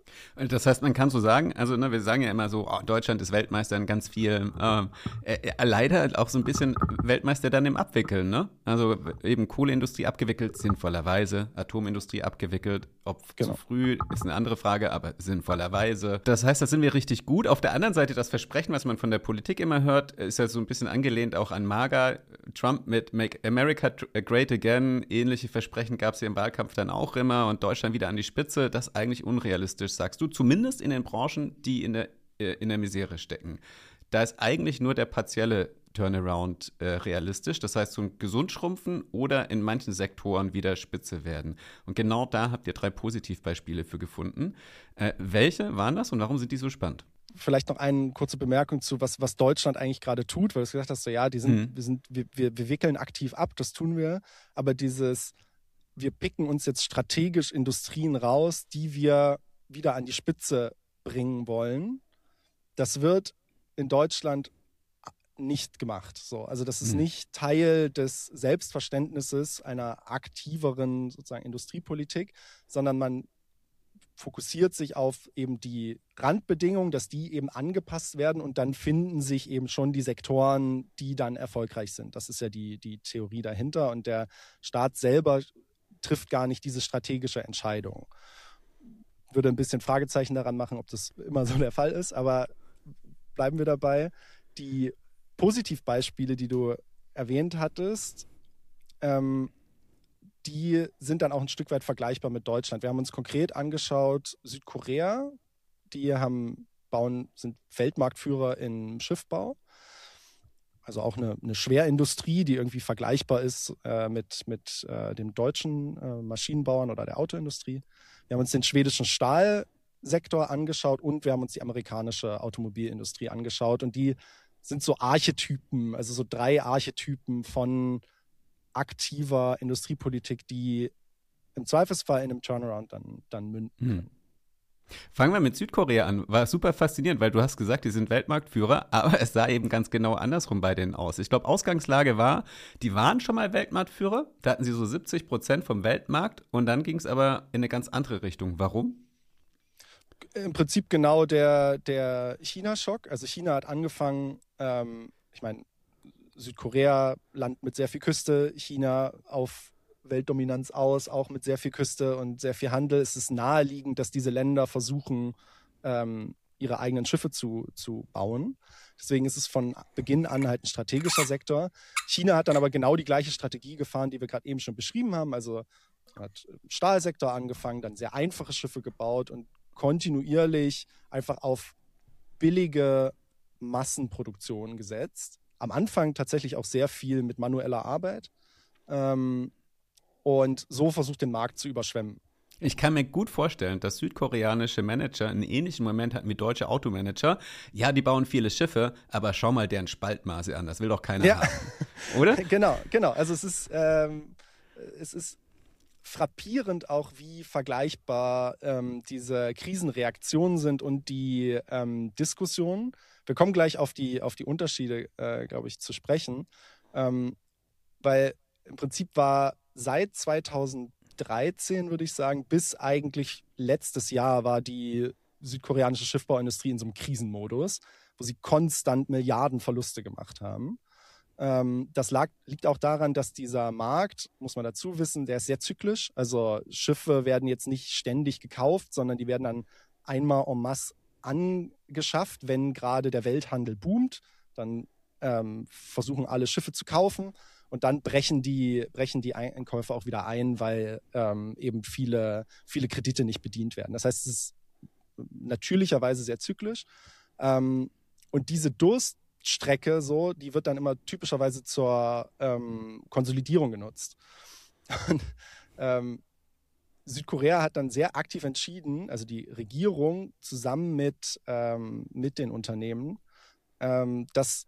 Das heißt, man kann so sagen, also ne, wir sagen ja immer so, oh, Deutschland ist Weltmeister in ganz viel, ähm, äh, äh, leider auch so ein bisschen Weltmeister dann im Abwickeln, ne? Also eben Kohleindustrie abgewickelt, sinnvollerweise, Atomindustrie abgewickelt, ob zu Genau. früh, ist eine andere Frage, aber sinnvollerweise. Das heißt, da sind wir richtig gut. Auf der anderen Seite, das Versprechen, was man von der Politik immer hört, ist ja so ein bisschen angelehnt auch an MAGA, Trump mit Make America Great Again, ähnliche Versprechen gab es ja im Wahlkampf dann auch immer und Deutschland wieder an die Spitze, das ist eigentlich unrealistisch, sagst du, zumindest in den Branchen, die in der, äh, in der Misere stecken. Da ist eigentlich nur der partielle Turnaround äh, realistisch, das heißt so ein Gesundschrumpfen oder in manchen Sektoren wieder Spitze werden. Und genau da habt ihr drei Positivbeispiele für gefunden. Äh, welche waren das und warum sind die so spannend? Vielleicht noch eine kurze Bemerkung zu, was, was Deutschland eigentlich gerade tut, weil du gesagt hast, so ja, die sind, Mhm. wir, sind, wir, wir, wir wickeln aktiv ab, das tun wir, aber dieses, wir picken uns jetzt strategisch Industrien raus, die wir wieder an die Spitze bringen wollen, das wird in Deutschland nicht gemacht. So. Also das ist Mhm. nicht Teil des Selbstverständnisses einer aktiveren sozusagen Industriepolitik, sondern man fokussiert sich auf eben die Randbedingungen, dass die eben angepasst werden und dann finden sich eben schon die Sektoren, die dann erfolgreich sind. Das ist ja die, die Theorie dahinter und der Staat selber trifft gar nicht diese strategische Entscheidung. Würde ein bisschen Fragezeichen daran machen, ob das immer so der Fall ist, aber bleiben wir dabei. Die Positivbeispiele, die du erwähnt hattest, ähm, die sind dann auch ein Stück weit vergleichbar mit Deutschland. Wir haben uns konkret angeschaut, Südkorea, die haben, bauen, sind Weltmarktführer im Schiffbau. Also auch eine, eine Schwerindustrie, die irgendwie vergleichbar ist äh, mit, mit äh, dem deutschen äh, Maschinenbauern oder der Autoindustrie. Wir haben uns den schwedischen Stahlsektor angeschaut und wir haben uns die amerikanische Automobilindustrie angeschaut. Und die sind so Archetypen, also so drei Archetypen von aktiver Industriepolitik, die im Zweifelsfall in einem Turnaround dann, dann münden können. Hm. Fangen wir mit Südkorea an. War super faszinierend, weil du hast gesagt, die sind Weltmarktführer, aber es sah eben ganz genau andersrum bei denen aus. Ich glaube, Ausgangslage war, die waren schon mal Weltmarktführer, da hatten sie so siebzig Prozent vom Weltmarkt und dann ging es aber in eine ganz andere Richtung. Warum? Im Prinzip genau der, der China-Schock. Also China hat angefangen, ähm, ich meine, Südkorea, Land mit sehr viel Küste, China auf Weltdominanz aus, auch mit sehr viel Küste und sehr viel Handel. Es ist naheliegend, dass diese Länder versuchen, ähm, ihre eigenen Schiffe zu, zu bauen. Deswegen ist es von Beginn an halt ein strategischer Sektor. China hat dann aber genau die gleiche Strategie gefahren, die wir gerade eben schon beschrieben haben. Also hat im Stahlsektor angefangen, dann sehr einfache Schiffe gebaut und kontinuierlich einfach auf billige Massenproduktion gesetzt. Am Anfang tatsächlich auch sehr viel mit manueller Arbeit. Ähm, und so versucht, den Markt zu überschwemmen. Ich kann mir gut vorstellen, dass südkoreanische Manager einen ähnlichen Moment hatten wie deutsche Automanager. Ja, die bauen viele Schiffe, aber schau mal deren Spaltmaße an, das will doch keiner Ja, haben. Oder? genau, genau. Also es ist, ähm, es ist frappierend auch, wie vergleichbar ähm, diese Krisenreaktionen sind und die ähm, Diskussionen. Wir kommen gleich auf die, auf die Unterschiede, äh, glaube ich, zu sprechen. Ähm, weil im Prinzip war seit zweitausenddreizehn, würde ich sagen, bis eigentlich letztes Jahr war die südkoreanische Schiffbauindustrie in so einem Krisenmodus, wo sie konstant Milliardenverluste gemacht haben. Ähm, das lag, liegt auch daran, dass dieser Markt, muss man dazu wissen, der ist sehr zyklisch. Also Schiffe werden jetzt nicht ständig gekauft, sondern die werden dann einmal en masse angeschafft, wenn gerade der Welthandel boomt. Dann ähm, versuchen alle Schiffe zu kaufen und dann brechen die, brechen die Einkäufe auch wieder ein, weil ähm, eben viele, viele Kredite nicht bedient werden. Das heißt, es ist natürlicherweise sehr zyklisch. Ähm, und diese Durststrecke, so, die wird dann immer typischerweise zur ähm, Konsolidierung genutzt. Und, ähm, Südkorea hat dann sehr aktiv entschieden, also die Regierung zusammen mit, ähm, mit den Unternehmen, ähm, dass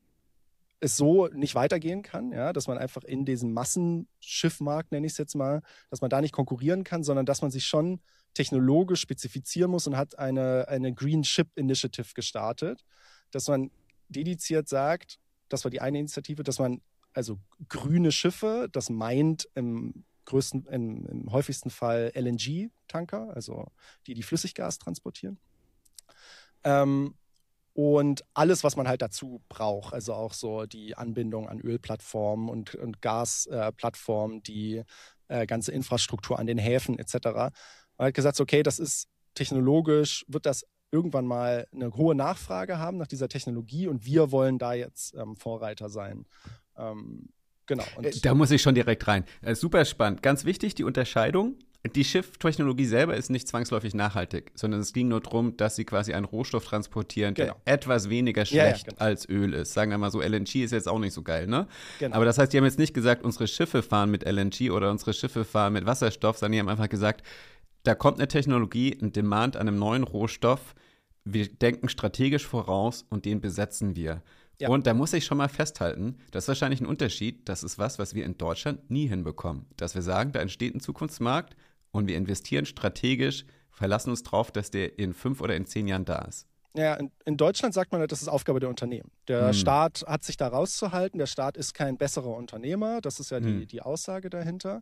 es so nicht weitergehen kann, ja, dass man einfach in diesem Massenschiffmarkt, nenne ich es jetzt mal, dass man da nicht konkurrieren kann, sondern dass man sich schon technologisch spezifizieren muss und hat eine, eine Green Ship Initiative gestartet, dass man dediziert sagt, das war die eine Initiative, dass man also grüne Schiffe, das meint im größten, im, im häufigsten Fall L N G-Tanker, also die, die Flüssiggas transportieren. Ähm, und alles, was man halt dazu braucht, also auch so die Anbindung an Ölplattformen und, und Gasplattformen, äh, die äh, ganze Infrastruktur an den Häfen et cetera. Man hat gesagt, okay, das ist technologisch, wird das irgendwann mal eine hohe Nachfrage haben nach dieser Technologie und wir wollen da jetzt ähm, Vorreiter sein. Ähm, genau. Und da muss ich schon direkt rein. Äh, super spannend. Ganz wichtig, die Unterscheidung. Die Schifftechnologie selber ist nicht zwangsläufig nachhaltig, sondern es ging nur darum, dass sie quasi einen Rohstoff transportieren, der genau. etwas weniger schlecht ja, ja, genau. als Öl ist. Sagen wir mal so, L N G ist jetzt auch nicht so geil, ne? Genau. Aber das heißt, die haben jetzt nicht gesagt, unsere Schiffe fahren mit L N G oder unsere Schiffe fahren mit Wasserstoff, sondern die haben einfach gesagt, da kommt eine Technologie, ein Demand an einem neuen Rohstoff. Wir denken strategisch voraus und den besetzen wir. Ja. Und da muss ich schon mal festhalten, das ist wahrscheinlich ein Unterschied. Das ist was, was wir in Deutschland nie hinbekommen. Dass wir sagen, da entsteht ein Zukunftsmarkt und wir investieren strategisch, verlassen uns drauf, dass der in fünf oder in zehn Jahren da ist. Ja, in, in Deutschland sagt man, das ist Aufgabe der Unternehmen. Der hm. Staat hat sich da rauszuhalten. Der Staat ist kein besserer Unternehmer. Das ist ja die, hm. die Aussage dahinter.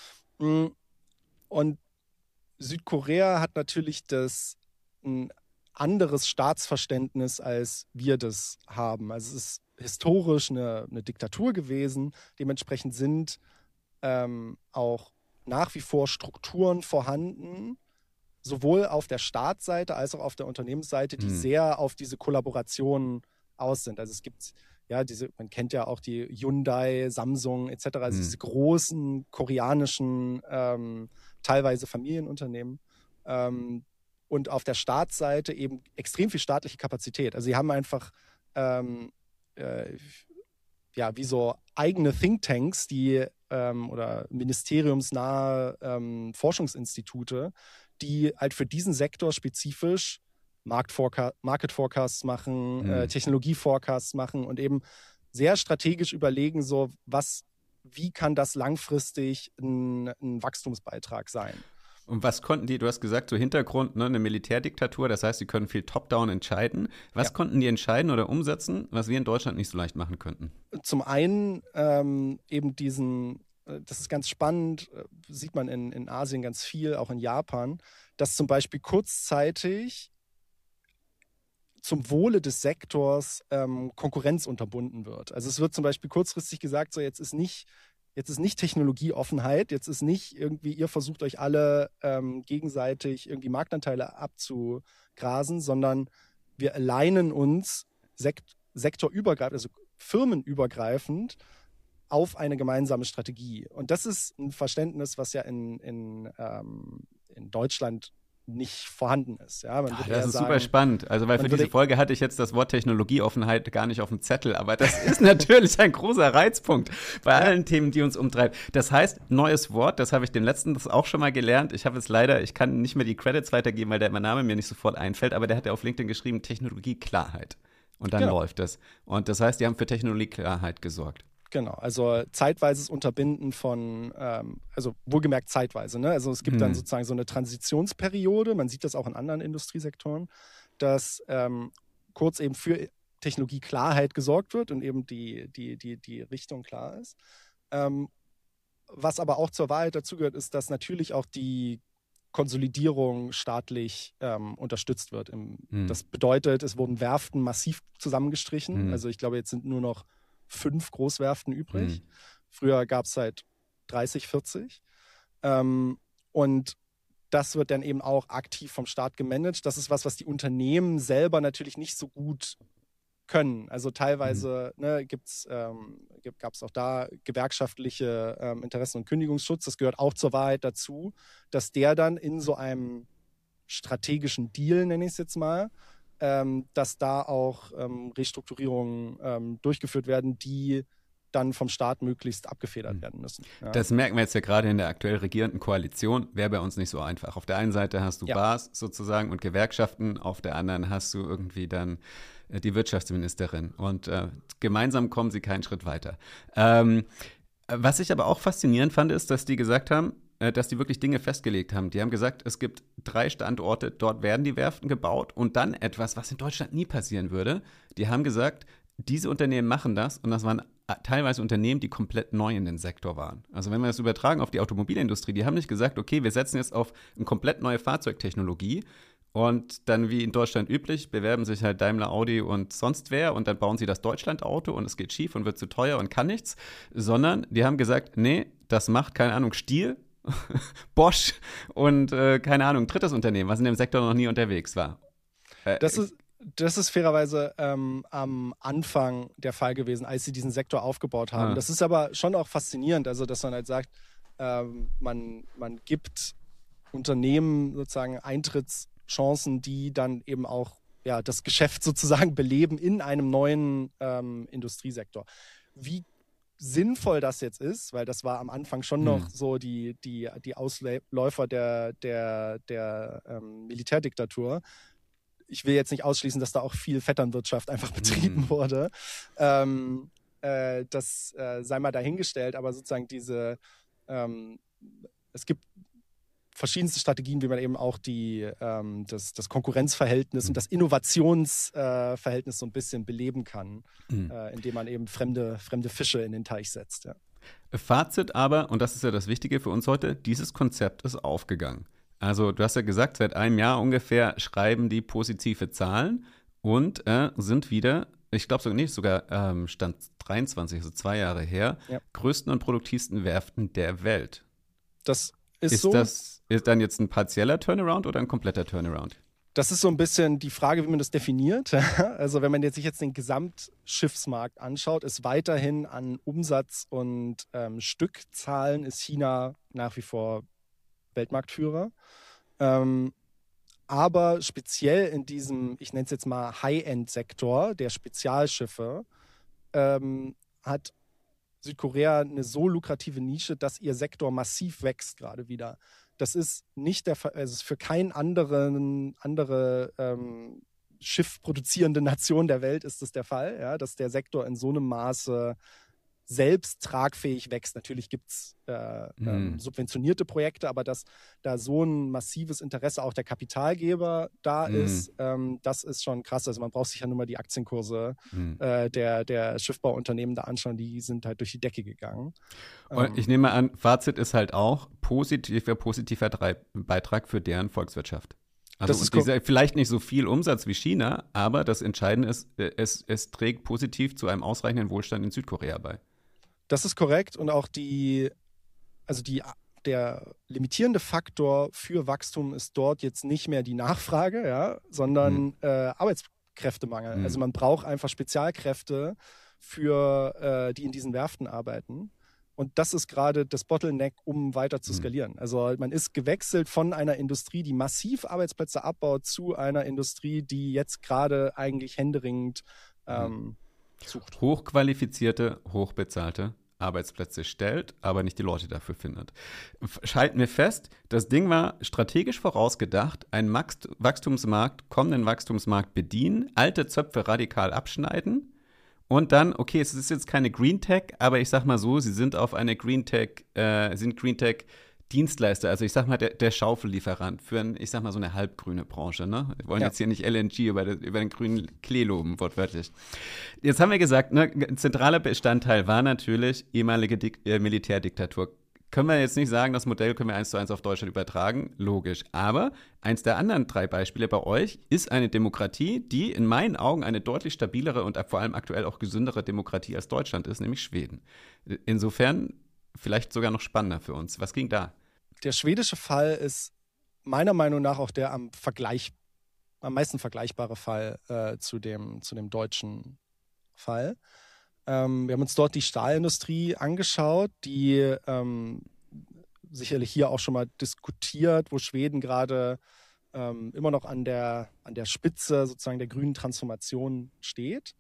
Und Südkorea hat natürlich das ein anderes Staatsverständnis, als wir das haben. Also es ist historisch eine, eine Diktatur gewesen. Dementsprechend sind ähm, auch nach wie vor Strukturen vorhanden, sowohl auf der Staatsseite als auch auf der Unternehmensseite, die mhm. sehr auf diese Kollaboration aus sind. Also es gibt ja diese, man kennt ja auch die Hyundai, Samsung et cetera, also mhm. diese großen koreanischen, ähm, teilweise Familienunternehmen. Ähm, und auf der Staatsseite eben extrem viel staatliche Kapazität. Also sie haben einfach ähm, äh, ja, wie so eigene Thinktanks, die ähm, oder ministeriumsnahe ähm, Forschungsinstitute, die halt für diesen Sektor spezifisch Marktforecast, Market Forecasts machen, mhm. äh, Technologie-Forecasts machen und eben sehr strategisch überlegen, so was, wie kann das langfristig ein, ein Wachstumsbeitrag sein. Und was konnten die, du hast gesagt, so Hintergrund, ne, eine Militärdiktatur, das heißt, sie können viel top-down entscheiden. Was ja. konnten die entscheiden oder umsetzen, was wir in Deutschland nicht so leicht machen könnten? Zum einen ähm, eben diesen, das ist ganz spannend, sieht man in, in Asien ganz viel, auch in Japan, dass zum Beispiel kurzzeitig zum Wohle des Sektors ähm, Konkurrenz unterbunden wird. Also es wird zum Beispiel kurzfristig gesagt, so jetzt ist nicht Jetzt ist nicht Technologieoffenheit, jetzt ist nicht irgendwie, ihr versucht euch alle ähm, gegenseitig irgendwie Marktanteile abzugrasen, sondern wir alignen uns sekt- sektorübergreifend, also firmenübergreifend auf eine gemeinsame Strategie. Und das ist ein Verständnis, was ja in, in, ähm, in Deutschland nicht vorhanden ist. Ja, man Ach, das ist sagen, super spannend. Also, weil für diese Folge hatte ich jetzt das Wort Technologieoffenheit gar nicht auf dem Zettel, aber das ist natürlich ein großer Reizpunkt bei ja. allen Themen, die uns umtreiben. Das heißt, neues Wort, das habe ich den letzten das auch schon mal gelernt. Ich habe es leider, ich kann nicht mehr die Credits weitergeben, weil der Name mir nicht sofort einfällt, aber der hat ja auf LinkedIn geschrieben, Technologieklarheit. Und dann genau. läuft das. Und das heißt, die haben für Technologieklarheit gesorgt. Genau, also zeitweises Unterbinden von, ähm, also wohlgemerkt zeitweise, ne? Also es gibt hm. dann sozusagen so eine Transitionsperiode, man sieht das auch in anderen Industriesektoren, dass ähm, kurz eben für Technologieklarheit gesorgt wird und eben die, die, die, die Richtung klar ist. Ähm, was aber auch zur Wahrheit dazugehört, ist, dass natürlich auch die Konsolidierung staatlich ähm, unterstützt wird. Im, hm. Das bedeutet, es wurden Werften massiv zusammengestrichen. Hm. Also ich glaube, jetzt sind nur noch fünf Großwerften übrig. Mhm. Früher gab es halt dreißig, vierzig. Ähm, und das wird dann eben auch aktiv vom Staat gemanagt. Das ist was, was die Unternehmen selber natürlich nicht so gut können. Also teilweise mhm. ne, gibt's, ähm, gab es auch da gewerkschaftliche ähm, Interessen- und Kündigungsschutz. Das gehört auch zur Wahrheit dazu, dass der dann in so einem strategischen Deal, nenne ich es jetzt mal, Ähm, dass da auch ähm, Restrukturierungen ähm, durchgeführt werden, die dann vom Staat möglichst abgefedert werden müssen. Ja. Das merken wir jetzt ja gerade in der aktuell regierenden Koalition, wäre bei uns nicht so einfach. Auf der einen Seite hast du ja. Bars sozusagen und Gewerkschaften, auf der anderen hast du irgendwie dann äh, die Wirtschaftsministerin und äh, gemeinsam kommen sie keinen Schritt weiter. Ähm, was ich aber auch faszinierend fand, ist, dass die gesagt haben, dass die wirklich Dinge festgelegt haben. Die haben gesagt, es gibt drei Standorte, dort werden die Werften gebaut und dann etwas, was in Deutschland nie passieren würde. Die haben gesagt, diese Unternehmen machen das und das waren teilweise Unternehmen, die komplett neu in den Sektor waren. Also wenn wir das übertragen auf die Automobilindustrie, die haben nicht gesagt, okay, wir setzen jetzt auf eine komplett neue Fahrzeugtechnologie und dann wie in Deutschland üblich bewerben sich halt Daimler, Audi und sonst wer und dann bauen sie das Deutschland-Auto und es geht schief und wird zu teuer und kann nichts, sondern die haben gesagt, nee, das macht, keine Ahnung, Stihl, Bosch und äh, keine Ahnung, drittes Unternehmen, was in dem Sektor noch nie unterwegs war. Äh, Das ist, das ist fairerweise ähm, am Anfang der Fall gewesen, als sie diesen Sektor aufgebaut haben. Ah. Das ist aber schon auch faszinierend, also dass man halt sagt, ähm, man, man gibt Unternehmen sozusagen Eintrittschancen, die dann eben auch ja, das Geschäft sozusagen beleben in einem neuen ähm, Industriesektor. Wie sinnvoll das jetzt ist, weil das war am Anfang schon noch Hm. so die, die, die Ausläufer der, der, der ähm, Militärdiktatur. Ich will jetzt nicht ausschließen, dass da auch viel Vetternwirtschaft einfach betrieben Mhm. wurde. Ähm, äh, das äh, sei mal dahingestellt, aber sozusagen diese, ähm, es gibt verschiedenste Strategien, wie man eben auch die, ähm, das, das Konkurrenzverhältnis Mhm. und das Innovationsverhältnis äh, so ein bisschen beleben kann, Mhm. äh, indem man eben fremde, fremde Fische in den Teich setzt. Ja. Fazit aber, und das ist ja das Wichtige für uns heute, dieses Konzept ist aufgegangen. Also du hast ja gesagt, seit einem Jahr ungefähr schreiben die positive Zahlen und äh, sind wieder, ich glaube sogar nicht, sogar ähm, Stand dreiundzwanzig, also zwei Jahre her, Ja. größten und produktivsten Werften der Welt. Das ist, Ist so. das ist dann jetzt ein partieller Turnaround oder ein kompletter Turnaround? Das ist so ein bisschen die Frage, wie man das definiert. Also wenn man jetzt sich jetzt den Gesamtschiffsmarkt anschaut, ist weiterhin an Umsatz und ähm, Stückzahlen ist China nach wie vor Weltmarktführer. Ähm, aber speziell in diesem, ich nenne es jetzt mal High-End-Sektor der Spezialschiffe, ähm, hat Südkorea eine so lukrative Nische, dass ihr Sektor massiv wächst gerade wieder. Das ist nicht der Fall, also es ist für keinen anderen andere ähm, schiffproduzierende Nation der Welt ist das der Fall, ja, dass der Sektor in so einem Maße selbst tragfähig wächst. Natürlich gibt es äh, Mhm. ähm, subventionierte Projekte, aber dass da so ein massives Interesse auch der Kapitalgeber da Mhm. ist, ähm, das ist schon krass. Also man braucht sich ja nur mal die Aktienkurse Mhm. äh, der, der Schiffbauunternehmen da anschauen, die sind halt durch die Decke gegangen. Und Ähm, ich nehme an, Fazit ist halt auch positiver, positiver Drei- Beitrag für deren Volkswirtschaft. Also Das ist dieser, vielleicht nicht so viel Umsatz wie China, aber das Entscheidende ist, äh, es, es trägt positiv zu einem ausreichenden Wohlstand in Südkorea bei. Das ist korrekt und auch die, also die, der limitierende Faktor für Wachstum ist dort jetzt nicht mehr die Nachfrage, ja, sondern Mhm. äh, Arbeitskräftemangel. Mhm. Also man braucht einfach Spezialkräfte für äh, die in diesen Werften arbeiten. Und das ist gerade das Bottleneck, um weiter zu Mhm. skalieren. Also man ist gewechselt von einer Industrie, die massiv Arbeitsplätze abbaut, zu einer Industrie, die jetzt gerade eigentlich händeringend ähm, sucht. Hochqualifizierte, hochbezahlte Arbeitsplätze stellt, aber nicht die Leute dafür findet. F- Schalten wir fest, das Ding war strategisch vorausgedacht, einen Max Wachstumsmarkt, kommenden Wachstumsmarkt bedienen, alte Zöpfe radikal abschneiden und dann, okay, es ist jetzt keine Green Tech, aber ich sag mal so, sie sind auf eine Green Tech, äh, sind Green Tech Dienstleister, also ich sag mal, der, der Schaufellieferant für, ein, ich sag mal, so eine halbgrüne Branche, ne? Wir wollen Ja. jetzt hier nicht L N G über, den- über den grünen Klee loben, wortwörtlich. Jetzt haben wir gesagt, ne, ein zentraler Bestandteil war natürlich ehemalige Dik äh, Militärdiktatur. Können wir jetzt nicht sagen, das Modell können wir eins zu eins auf Deutschland übertragen, logisch. Aber eins der anderen drei Beispiele bei euch ist eine Demokratie, die in meinen Augen eine deutlich stabilere und vor allem aktuell auch gesündere Demokratie als Deutschland ist, nämlich Schweden. Insofern vielleicht sogar noch spannender für uns. Was ging da? Der schwedische Fall ist meiner Meinung nach auch der am, Vergleich, am meisten vergleichbare Fall äh, zu, dem, zu dem deutschen Fall. Ähm, wir haben uns dort die Stahlindustrie angeschaut, die ähm, sicherlich hier auch schon mal diskutiert, wo Schweden gerade ähm, immer noch an der, an der Spitze sozusagen der grünen Transformation steht.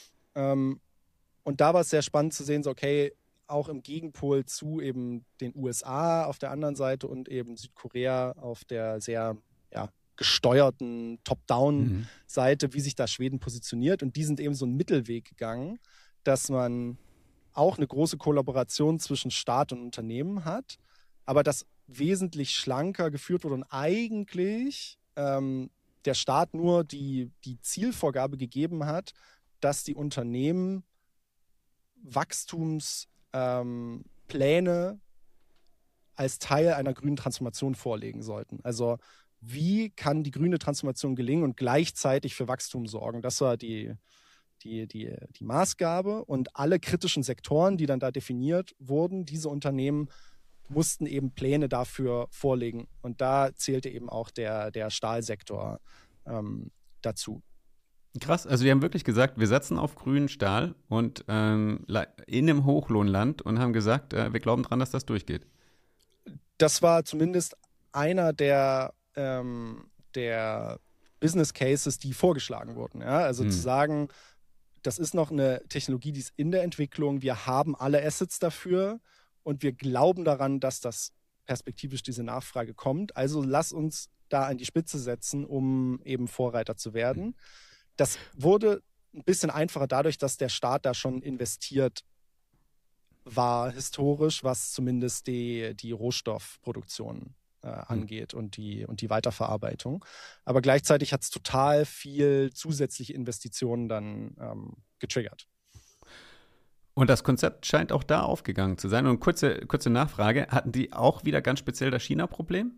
Ähm, und da war es sehr spannend zu sehen, so okay, auch im Gegenpol zu eben den U S A auf der anderen Seite und eben Südkorea auf der sehr ja, gesteuerten Top-Down-Seite, wie sich da Schweden positioniert. Und die sind eben so einen Mittelweg gegangen, dass man auch eine große Kollaboration zwischen Staat und Unternehmen hat, aber das wesentlich schlanker geführt wurde und eigentlich ähm, der Staat nur die, die Zielvorgabe gegeben hat, dass die Unternehmen Wachstumspläne ähm, als Teil einer grünen Transformation vorlegen sollten. Also wie kann die grüne Transformation gelingen und gleichzeitig für Wachstum sorgen? Das war die, die, die, die Maßgabe. Und alle kritischen Sektoren, die dann da definiert wurden, diese Unternehmen mussten eben Pläne dafür vorlegen. Und da zählte eben auch der, der Stahlsektor ähm, dazu. Krass, also die haben wirklich gesagt, wir setzen auf grünen Stahl und ähm, in einem Hochlohnland und haben gesagt, äh, wir glauben dran, dass das durchgeht. Das war zumindest einer der, ähm, der Business Cases, die vorgeschlagen wurden. Ja? Also hm. zu sagen, das ist noch eine Technologie, die ist in der Entwicklung, wir haben alle Assets dafür und wir glauben daran, dass das perspektivisch diese Nachfrage kommt. Also lass uns da an die Spitze setzen, um eben Vorreiter zu werden. Hm. Das wurde ein bisschen einfacher dadurch, dass der Staat da schon investiert war, historisch, was zumindest die, die Rohstoffproduktion äh, angeht und die, und die Weiterverarbeitung. Aber gleichzeitig hat es total viel zusätzliche Investitionen dann ähm, getriggert. Und das Konzept scheint auch da aufgegangen zu sein. Und kurze, kurze Nachfrage, hatten die auch wieder ganz speziell das China-Problem?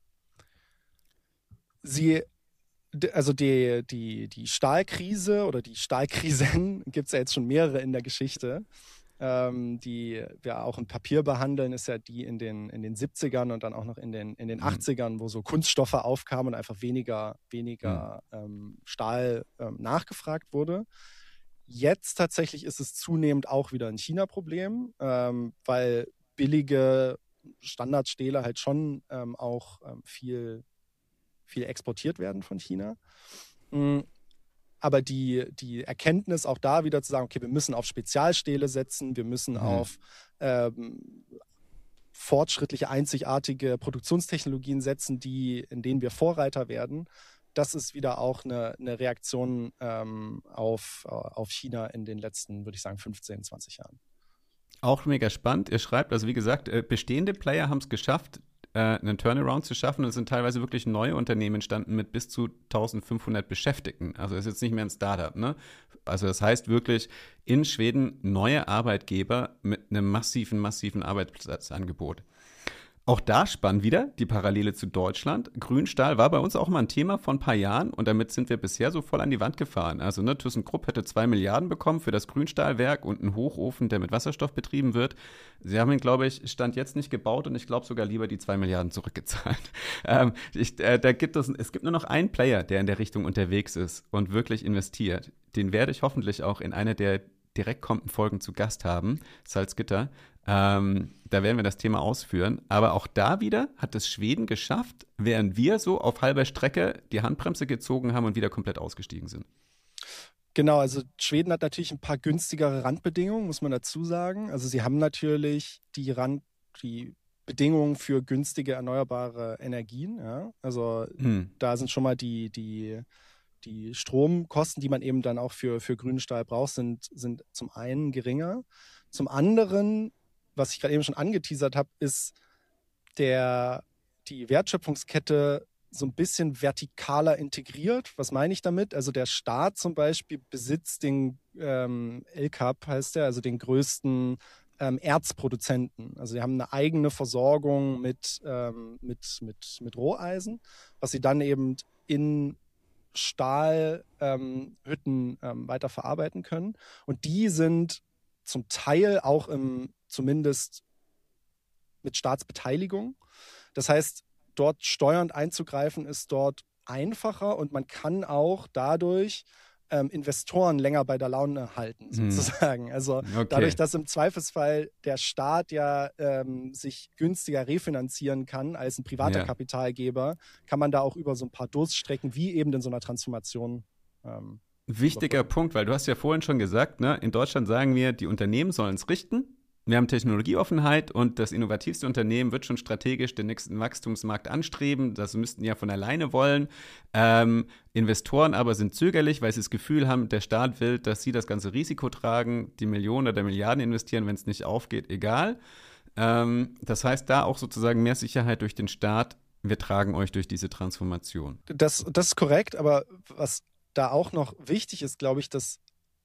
Sie Also die, die, die Stahlkrise oder die Stahlkrisen gibt es ja jetzt schon mehrere in der Geschichte. Ähm, die wir auch im Papier behandeln, ist ja die in den, in den siebzigern und dann auch noch in den, in den mhm. achtzigern, wo so Kunststoffe aufkamen und einfach weniger, weniger mhm. ähm, Stahl ähm, nachgefragt wurde. Jetzt tatsächlich ist es zunehmend auch wieder ein China-Problem, ähm, weil billige Standardstähle halt schon ähm, auch ähm, viel viel exportiert werden von China. Aber die, die Erkenntnis auch da wieder zu sagen, okay, wir müssen auf Spezialstähle setzen, wir müssen mhm. auf ähm, fortschrittliche, einzigartige Produktionstechnologien setzen, die, in denen wir Vorreiter werden, das ist wieder auch eine, eine Reaktion ähm, auf, auf China in den letzten, würde ich sagen, fünfzehn, zwanzig Jahren. Auch mega spannend. Ihr schreibt, also wie gesagt, bestehende Player haben es geschafft, einen Turnaround zu schaffen. Und es sind teilweise wirklich neue Unternehmen entstanden mit bis zu eintausendfünfhundert Beschäftigten. Also es ist jetzt nicht mehr ein Startup, ne? Also das heißt wirklich in Schweden neue Arbeitgeber mit einem massiven, massiven Arbeitsplatzangebot. Auch da spannend wieder die Parallele zu Deutschland. Grünstahl war bei uns auch mal ein Thema vor ein paar Jahren und damit sind wir bisher so voll an die Wand gefahren. Also ne, ThyssenKrupp hätte zwei Milliarden bekommen für das Grünstahlwerk und einen Hochofen, der mit Wasserstoff betrieben wird. Sie haben ihn, glaube ich, Stand jetzt nicht gebaut und ich glaube sogar lieber die zwei Milliarden zurückgezahlt. Ähm, ich, äh, da gibt es, es gibt nur noch einen Player, der in der Richtung unterwegs ist und wirklich investiert. Den werde ich hoffentlich auch in einer der direkt kommenden Folgen zu Gast haben, Salzgitter. Ähm, da werden wir das Thema ausführen. Aber auch da wieder hat es Schweden geschafft, während wir so auf halber Strecke die Handbremse gezogen haben und wieder komplett ausgestiegen sind. Genau, also Schweden hat natürlich ein paar günstigere Randbedingungen, muss man dazu sagen. Also sie haben natürlich die, Rand, die Bedingungen für günstige erneuerbare Energien. Ja? Also hm. da sind schon mal die, die, die Stromkosten, die man eben dann auch für, für grünen Stahl braucht, sind, sind zum einen geringer. Zum anderen, was ich gerade eben schon angeteasert habe, ist der, die Wertschöpfungskette so ein bisschen vertikaler integriert. Was meine ich damit? Also der Staat zum Beispiel besitzt den ähm, L K A P, heißt der, also den größten ähm, Erzproduzenten. Also die haben eine eigene Versorgung mit, ähm, mit, mit, mit Roheisen, was sie dann eben in Stahlhütten ähm, ähm, weiter verarbeiten können. Und die sind zum Teil auch im, zumindest mit Staatsbeteiligung. Das heißt, dort steuernd einzugreifen ist dort einfacher und man kann auch dadurch ähm, Investoren länger bei der Laune halten, sozusagen. Hm. Also okay. Dadurch, dass im Zweifelsfall der Staat ja ähm, sich günstiger refinanzieren kann als ein privater ja. Kapitalgeber, kann man da auch über so ein paar Durststrecken, wie eben in so einer Transformation ähm, Wichtiger Punkt, weil du hast ja vorhin schon gesagt, ne, in Deutschland sagen wir, die Unternehmen sollen es richten. Wir haben Technologieoffenheit und das innovativste Unternehmen wird schon strategisch den nächsten Wachstumsmarkt anstreben. Das müssten ja von alleine wollen. Ähm, Investoren aber sind zögerlich, weil sie das Gefühl haben, der Staat will, dass sie das ganze Risiko tragen, die Millionen oder Milliarden investieren, wenn es nicht aufgeht, egal. Ähm, das heißt, da auch sozusagen mehr Sicherheit durch den Staat. Wir tragen euch durch diese Transformation. Das, das ist korrekt, aber was da auch noch wichtig ist, glaube ich, dass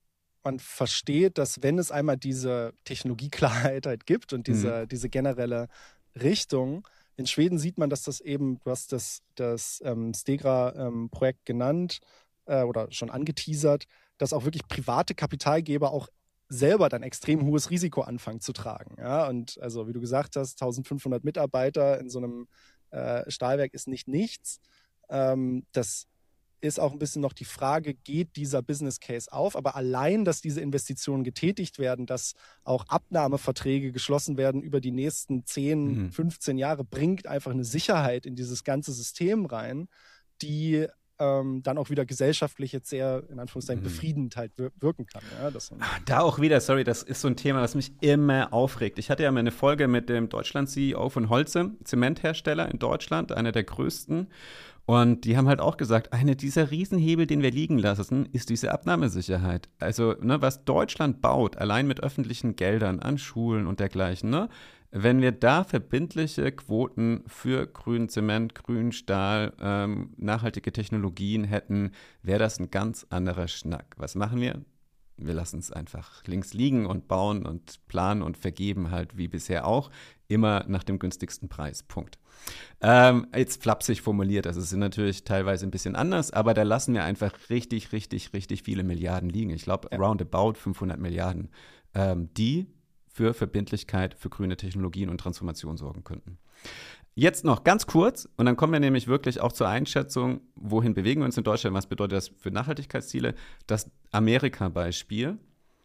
man versteht, dass wenn es einmal diese Technologieklarheit halt gibt und diese, Mhm. diese generelle Richtung, in Schweden sieht man, dass das eben, du hast das, das ähm, Stegra-Projekt ähm, genannt äh, oder schon angeteasert, dass auch wirklich private Kapitalgeber auch selber dann extrem hohes Risiko anfangen zu tragen. Ja? Und also, wie du gesagt hast, eintausendfünfhundert Mitarbeiter in so einem äh, Stahlwerk ist nicht nichts. Ähm, das ist auch ein bisschen noch die Frage, geht dieser Business Case auf? Aber allein, dass diese Investitionen getätigt werden, dass auch Abnahmeverträge geschlossen werden über die nächsten zehn, Mhm. fünfzehn Jahre, bringt einfach eine Sicherheit in dieses ganze System rein, die ähm, dann auch wieder gesellschaftlich jetzt sehr, in Anführungszeichen, Mhm. befriedend halt wir wirken kann. Ja, dass man Da auch wieder, sorry, das ist so ein Thema, was mich immer aufregt. Ich hatte ja mal eine Folge mit dem Deutschland-C E O von Holcim, Zementhersteller in Deutschland, einer der größten. Und die haben halt auch gesagt, einer dieser Riesenhebel, den wir liegen lassen, ist diese Abnahmesicherheit. Also, ne, was Deutschland baut, allein mit öffentlichen Geldern an Schulen und dergleichen, ne? Wenn wir da verbindliche Quoten für grünen Zement, grünen Stahl, ähm, nachhaltige Technologien hätten, wäre das ein ganz anderer Schnack. Was machen wir? Wir lassen es einfach links liegen und bauen und planen und vergeben halt wie bisher auch, immer nach dem günstigsten Preis. Punkt. Ähm, jetzt flapsig formuliert, also es ist natürlich teilweise ein bisschen anders, aber da lassen wir einfach richtig, richtig, richtig viele Milliarden liegen. Ich glaube, Ja. roundabout fünfhundert Milliarden, ähm, die für Verbindlichkeit, für grüne Technologien und Transformation sorgen könnten. Jetzt noch ganz kurz, und dann kommen wir nämlich wirklich auch zur Einschätzung, wohin bewegen wir uns in Deutschland, was bedeutet das für Nachhaltigkeitsziele, das Amerika-Beispiel,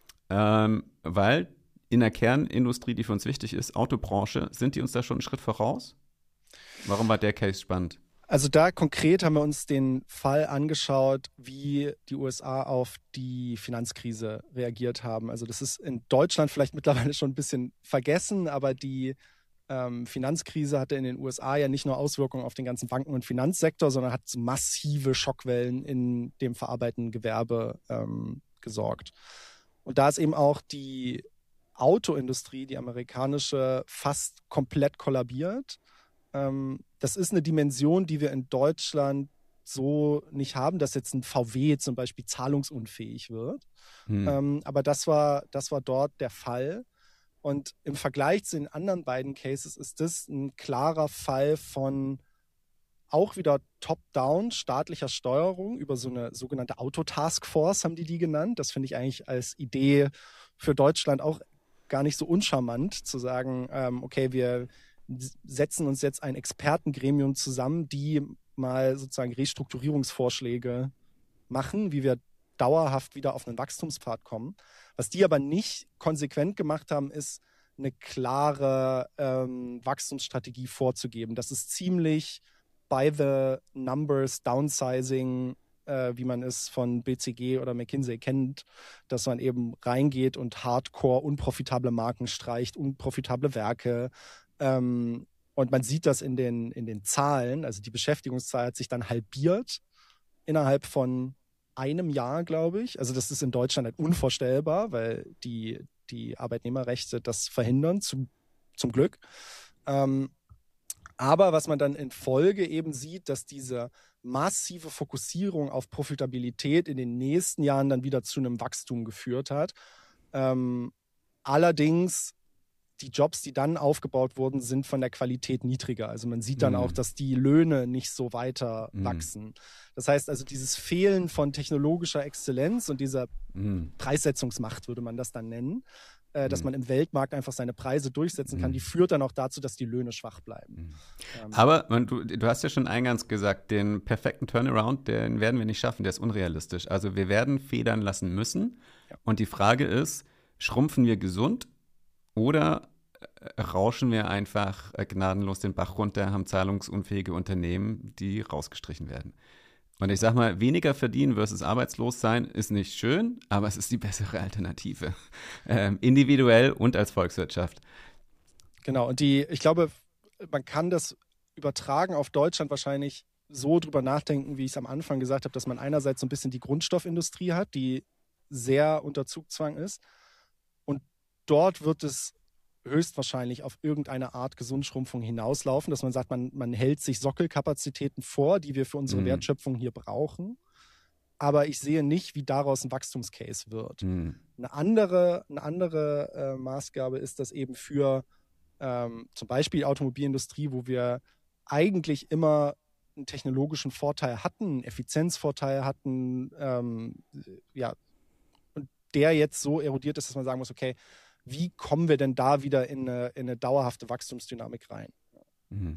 ähm, weil in der Kernindustrie, die für uns wichtig ist, Autobranche, sind die uns da schon einen Schritt voraus? Warum war der Case spannend? Also da konkret haben wir uns den Fall angeschaut, wie die U S A auf die Finanzkrise reagiert haben. Also das ist in Deutschland vielleicht mittlerweile schon ein bisschen vergessen, aber die ähm, Finanzkrise hatte in den U S A ja nicht nur Auswirkungen auf den ganzen Banken- und Finanzsektor, sondern hat so massive Schockwellen in dem verarbeitenden Gewerbe ähm, gesorgt. Und da ist eben auch die Autoindustrie, die amerikanische, fast komplett kollabiert. Ähm, das ist eine Dimension, die wir in Deutschland so nicht haben, dass jetzt ein V W zum Beispiel zahlungsunfähig wird. Hm. Ähm, aber das war, das war dort der Fall. Und im Vergleich zu den anderen beiden Cases ist das ein klarer Fall von auch wieder Top-Down staatlicher Steuerung über so eine sogenannte Autotaskforce, haben die die genannt. Das finde ich eigentlich als Idee für Deutschland auch gar nicht so uncharmant, zu sagen, ähm, okay, wir setzen uns jetzt ein Expertengremium zusammen, die mal sozusagen Restrukturierungsvorschläge machen, wie wir dauerhaft wieder auf einen Wachstumspfad kommen. Was die aber nicht konsequent gemacht haben, ist eine klare ähm, Wachstumsstrategie vorzugeben. Das ist ziemlich by the numbers Downsizing, äh, wie man es von B C G oder McKinsey kennt, dass man eben reingeht und hardcore unprofitable Marken streicht, unprofitable Werke. Ähm, und man sieht das in den, in den Zahlen. Also die Beschäftigungszahl hat sich dann halbiert innerhalb von einem Jahr, glaube ich. Also das ist in Deutschland halt unvorstellbar, weil die, die Arbeitnehmerrechte das verhindern, zum, zum Glück. Ähm, aber was man dann in Folge eben sieht, dass diese massive Fokussierung auf Profitabilität in den nächsten Jahren dann wieder zu einem Wachstum geführt hat. Ähm, allerdings die Jobs, die dann aufgebaut wurden, sind von der Qualität niedriger. Also man sieht dann Mm. auch, dass die Löhne nicht so weiter Mm. wachsen. Das heißt also, dieses Fehlen von technologischer Exzellenz und dieser Mm. Preissetzungsmacht, würde man das dann nennen, äh, dass Mm. man im Weltmarkt einfach seine Preise durchsetzen kann, Mm. die führt dann auch dazu, dass die Löhne schwach bleiben. Mm. Ähm, Aber man, du, du hast ja schon eingangs gesagt, den perfekten Turnaround, den werden wir nicht schaffen, der ist unrealistisch. Also wir werden federn lassen müssen. Ja. Und die Frage ist, schrumpfen wir gesund oder rauschen wir einfach gnadenlos den Bach runter, haben zahlungsunfähige Unternehmen, die rausgestrichen werden. Und ich sag mal, weniger verdienen versus arbeitslos sein ist nicht schön, aber es ist die bessere Alternative. Ähm, individuell und als Volkswirtschaft. Genau, und die, ich glaube, man kann das übertragen auf Deutschland wahrscheinlich so drüber nachdenken, wie ich es am Anfang gesagt habe, dass man einerseits so ein bisschen die Grundstoffindustrie hat, die sehr unter Zugzwang ist. Und dort wird es höchstwahrscheinlich auf irgendeine Art Gesundschrumpfung hinauslaufen, dass man sagt, man, man hält sich Sockelkapazitäten vor, die wir für unsere Mhm. Wertschöpfung hier brauchen. aber ich sehe nicht, wie daraus ein Wachstumscase wird. Hm. Eine andere, eine andere äh, Maßgabe ist das eben für ähm, zum Beispiel die Automobilindustrie, wo wir eigentlich immer einen technologischen Vorteil hatten, einen Effizienzvorteil hatten, ähm, ja, und der jetzt so erodiert ist, dass man sagen muss, okay, wie kommen wir denn da wieder in eine, in eine dauerhafte Wachstumsdynamik rein? Mhm.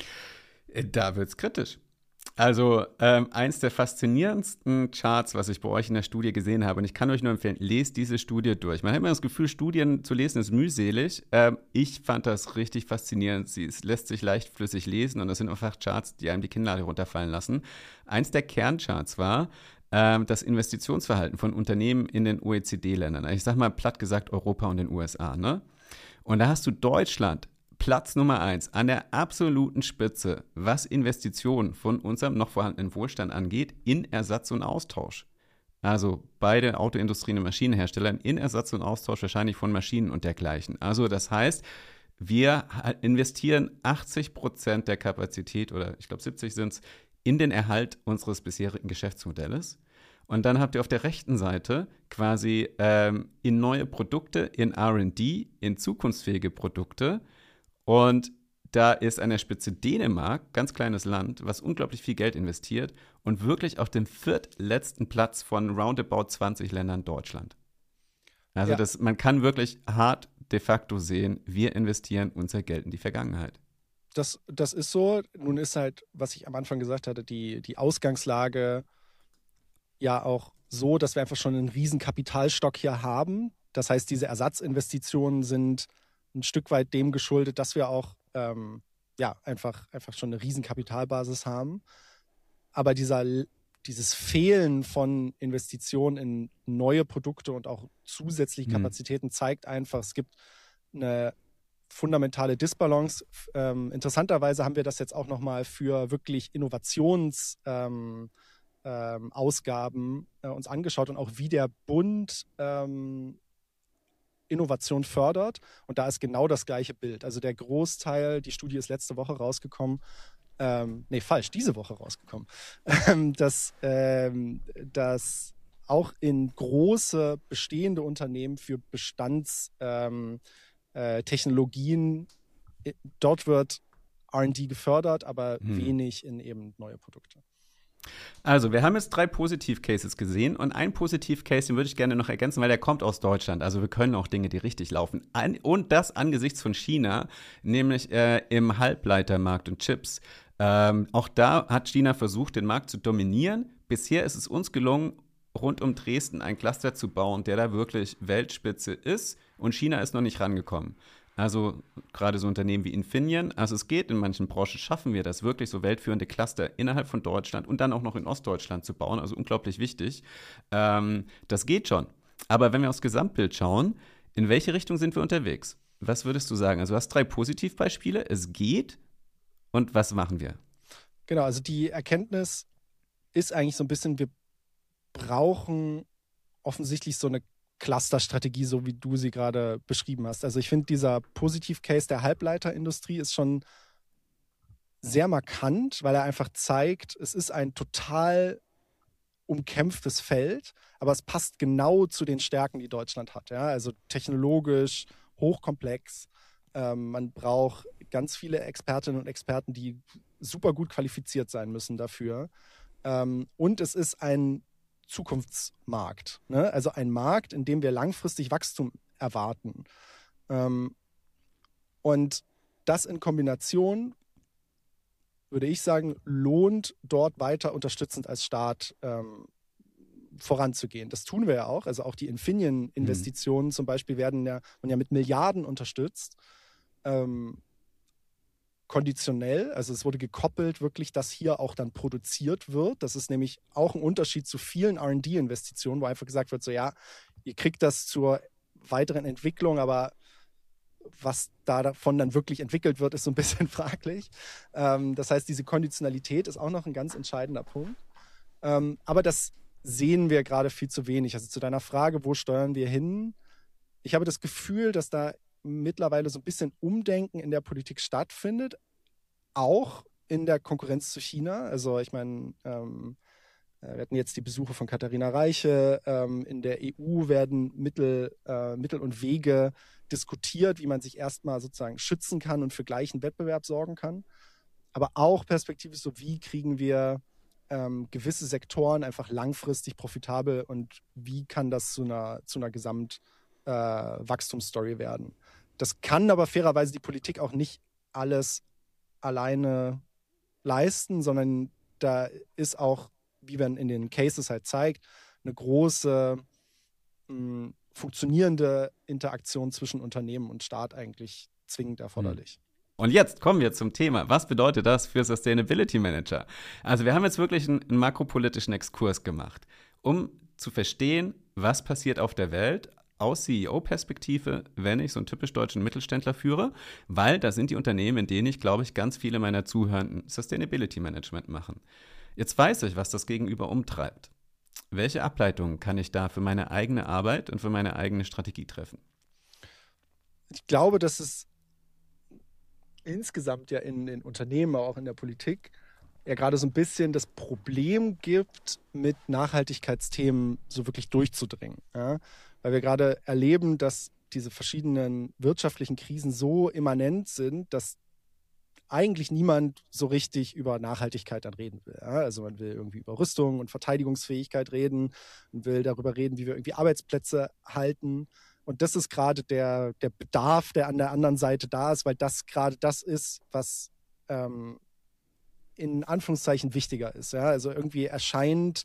Da wird's kritisch. Also ähm, eins der faszinierendsten Charts, was ich bei euch in der Studie gesehen habe, und ich kann euch nur empfehlen, lest diese Studie durch. Man hat immer das Gefühl, Studien zu lesen ist mühselig. Ähm, ich fand das richtig faszinierend. Sie es lässt sich leichtflüssig lesen und das sind einfach Charts, die einem die Kinnlade runterfallen lassen. Eins der Kerncharts war ähm, das Investitionsverhalten von Unternehmen in den O E C D-Ländern. Ich sag mal platt gesagt Europa und den U S A. Ne? Und da hast du Deutschland Platz Nummer eins an der absoluten Spitze, was Investitionen von unserem noch vorhandenen Wohlstand angeht, in Ersatz und Austausch. Also beide Autoindustrien und Maschinenherstellern in Ersatz und Austausch wahrscheinlich von Maschinen und dergleichen. Also das heißt, wir investieren achtzig Prozent der Kapazität, oder ich glaube siebzig sind es, in den Erhalt unseres bisherigen Geschäftsmodells. Und dann habt ihr auf der rechten Seite quasi ähm, in neue Produkte, in R und D, in zukunftsfähige Produkte. Und da ist an der Spitze Dänemark, ganz kleines Land, was unglaublich viel Geld investiert und wirklich auf dem viertletzten Platz von roundabout zwanzig Ländern Deutschland. Also Ja. das, man kann wirklich hart de facto sehen, wir investieren unser Geld in die Vergangenheit. Das, das ist so. Nun ist halt, was ich am Anfang gesagt hatte, die, die Ausgangslage ja auch so, dass wir einfach schon einen riesen Kapitalstock hier haben. Das heißt, diese Ersatzinvestitionen sind ein Stück weit dem geschuldet, dass wir auch ähm, ja, einfach, einfach schon eine riesen Kapitalbasis haben. Aber dieser, dieses Fehlen von Investitionen in neue Produkte und auch zusätzliche Kapazitäten mhm. zeigt einfach, es gibt eine fundamentale Disbalance. Ähm, interessanterweise haben wir das jetzt auch nochmal für wirklich Innovations- ähm, ähm, Ausgaben äh, uns angeschaut und auch wie der Bund ähm, Innovation fördert. Und da ist genau das gleiche Bild. Also der Großteil, die Studie ist letzte Woche rausgekommen, ähm, nee, falsch, diese Woche rausgekommen, ähm, dass, ähm, dass auch in große bestehende Unternehmen für Bestandstechnologien, ähm, äh, dort wird R und D gefördert, aber hm. wenig in eben neue Produkte. Also, wir haben jetzt drei Positiv-Cases gesehen und ein Positiv-Case, den würde ich gerne noch ergänzen, weil der kommt aus Deutschland. Also, wir können auch Dinge, die richtig laufen. An, und das angesichts von China, nämlich äh, im Halbleitermarkt und Chips. Ähm, auch da hat China versucht, den Markt zu dominieren. Bisher ist es uns gelungen, rund um Dresden einen Cluster zu bauen, der da wirklich Weltspitze ist. Und China ist noch nicht rangekommen. Also gerade so Unternehmen wie Infineon, also es geht, in manchen Branchen schaffen wir das wirklich, so weltführende Cluster innerhalb von Deutschland und dann auch noch in Ostdeutschland zu bauen, also unglaublich wichtig. Ähm, das geht schon. Aber wenn wir aufs Gesamtbild schauen, in welche Richtung sind wir unterwegs? Was würdest du sagen? Also du hast drei Positivbeispiele, es geht, und was machen wir? Genau, also die Erkenntnis ist eigentlich so ein bisschen, wir brauchen offensichtlich so eine Clusterstrategie, so wie du sie gerade beschrieben hast. Also ich finde, dieser Positiv-Case der Halbleiterindustrie ist schon sehr markant, weil er einfach zeigt, es ist ein total umkämpftes Feld, aber es passt genau zu den Stärken, die Deutschland hat. Ja? Also technologisch, hochkomplex. Ähm, man braucht ganz viele Expertinnen und Experten, die super gut qualifiziert sein müssen dafür. Ähm, und es ist ein Zukunftsmarkt. Ne? Also ein Markt, in dem wir langfristig Wachstum erwarten. Ähm, und das in Kombination, würde ich sagen, lohnt dort weiter unterstützend als Staat ähm, voranzugehen. Das tun wir ja auch. Also auch die Infineon-Investitionen mhm. zum Beispiel werden ja, ja mit Milliarden unterstützt. Ähm, konditionell, also es wurde gekoppelt wirklich, dass hier auch dann produziert wird. Das ist nämlich auch ein Unterschied zu vielen R und D-Investitionen, wo einfach gesagt wird, so ja, ihr kriegt das zur weiteren Entwicklung, aber was da davon dann wirklich entwickelt wird, ist so ein bisschen fraglich. Ähm, das heißt, diese Konditionalität ist auch noch ein ganz entscheidender Punkt. Ähm, aber das sehen wir gerade viel zu wenig. Also zu deiner Frage, wo steuern wir hin? Ich habe das Gefühl, dass da mittlerweile so ein bisschen Umdenken in der Politik stattfindet, auch in der Konkurrenz zu China. Also ich meine, ähm, Wir hatten jetzt die Besuche von Katharina Reiche. Ähm, in der E U werden Mittel, äh, Mittel und Wege diskutiert, wie man sich erstmal sozusagen schützen kann und für gleichen Wettbewerb sorgen kann. Aber auch perspektivisch so, wie kriegen wir ähm, gewisse Sektoren einfach langfristig profitabel und wie kann das zu einer, zu einer Gesamtwachstumsstory äh, werden. Das kann aber fairerweise die Politik auch nicht alles alleine leisten, sondern da ist auch, wie man in den Cases halt zeigt, eine große mh, funktionierende Interaktion zwischen Unternehmen und Staat eigentlich zwingend erforderlich. Und jetzt kommen wir zum Thema. Was bedeutet das für Sustainability Manager? Also wir haben jetzt wirklich einen, einen makropolitischen Exkurs gemacht, um zu verstehen, was passiert auf der Welt aus C E O-Perspektive, wenn ich so einen typisch deutschen Mittelständler führe, weil da sind die Unternehmen, in denen ich, glaube ich, ganz viele meiner Zuhörenden Sustainability Management machen. Jetzt weiß ich, was das Gegenüber umtreibt. Welche Ableitungen kann ich da für meine eigene Arbeit und für meine eigene Strategie treffen? Ich glaube, dass es insgesamt ja in den Unternehmen, aber auch in der Politik, ja gerade so ein bisschen das Problem gibt, mit Nachhaltigkeitsthemen so wirklich durchzudringen. Ja? Weil wir gerade erleben, dass diese verschiedenen wirtschaftlichen Krisen so immanent sind, dass eigentlich niemand so richtig über Nachhaltigkeit dann reden will. Ja? Also man will irgendwie über Rüstung und Verteidigungsfähigkeit reden, man will darüber reden, wie wir irgendwie Arbeitsplätze halten. Und das ist gerade der, der Bedarf, der an der anderen Seite da ist, weil das gerade das ist, was ähm, in Anführungszeichen wichtiger ist. Ja? Also irgendwie erscheint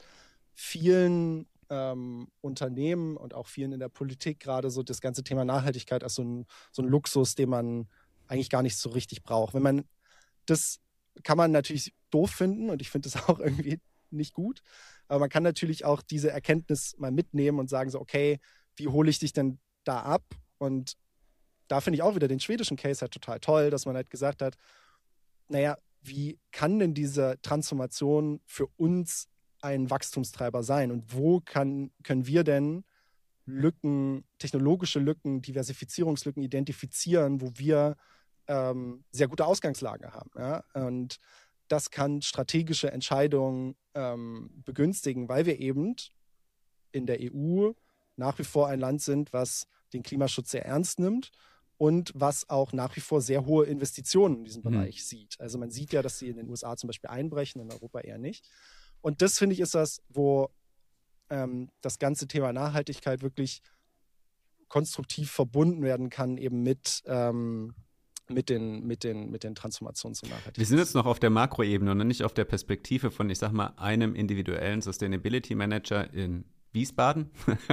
vielen ähm, Unternehmen und auch vielen in der Politik gerade so das ganze Thema Nachhaltigkeit als so ein, so ein Luxus, den man eigentlich gar nicht so richtig braucht. Wenn man das kann man natürlich doof finden und ich finde das auch irgendwie nicht gut, aber man kann natürlich auch diese Erkenntnis mal mitnehmen und sagen so, okay, wie hole ich dich denn da ab? Und da finde ich auch wieder den schwedischen Case halt total toll, dass man halt gesagt hat, naja, wie kann denn diese Transformation für uns ein Wachstumstreiber sein? Und wo kann, können wir denn Lücken, technologische Lücken, Diversifizierungslücken identifizieren, wo wir ähm, sehr gute Ausgangslage haben? Ja? Und das kann strategische Entscheidungen ähm, begünstigen, weil wir eben in der E U nach wie vor ein Land sind, was den Klimaschutz sehr ernst nimmt und was auch nach wie vor sehr hohe Investitionen in diesem mhm. Bereich sieht. Also man sieht ja, dass sie in den U S A zum Beispiel einbrechen, in Europa eher nicht. Und das, finde ich, ist das, wo ähm, das ganze Thema Nachhaltigkeit wirklich konstruktiv verbunden werden kann, eben mit, ähm, mit, den, mit, den, mit den Transformationen zur Nachhaltigkeit. Wir sind jetzt noch auf der Makroebene und nicht auf der Perspektive von, ich sag mal, einem individuellen Sustainability Manager in Wiesbaden.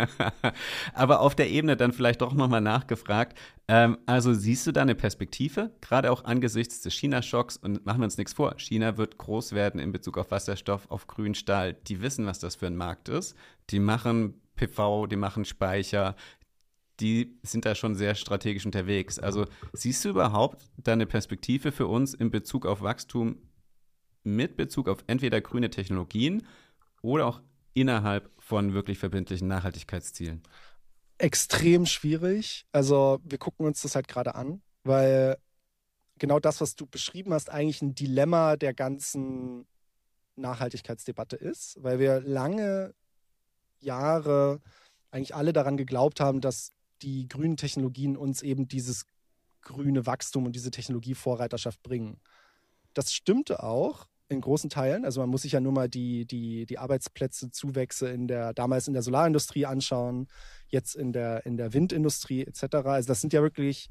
Aber auf der Ebene dann vielleicht doch nochmal nachgefragt. Ähm, also siehst du da eine Perspektive, gerade auch angesichts des China-Schocks? Und machen wir uns nichts vor, China wird groß werden in Bezug auf Wasserstoff, auf Grünstahl. Die wissen, was das für ein Markt ist. Die machen P V, die machen Speicher. Die sind da schon sehr strategisch unterwegs. Also siehst du überhaupt da eine Perspektive für uns in Bezug auf Wachstum mit Bezug auf entweder grüne Technologien oder auch innerhalb von wirklich verbindlichen Nachhaltigkeitszielen? Extrem schwierig. Also wir gucken uns das halt gerade an, weil genau das, was du beschrieben hast, eigentlich ein Dilemma der ganzen Nachhaltigkeitsdebatte ist, weil wir lange Jahre eigentlich alle daran geglaubt haben, dass die grünen Technologien uns eben dieses grüne Wachstum und diese Technologievorreiterschaft bringen. Das stimmte auch in großen Teilen. Also man muss sich ja nur mal die, die, die Arbeitsplätze, Zuwächse in der, damals in der Solarindustrie anschauen, jetzt in der, in der Windindustrie et cetera. Also das sind ja wirklich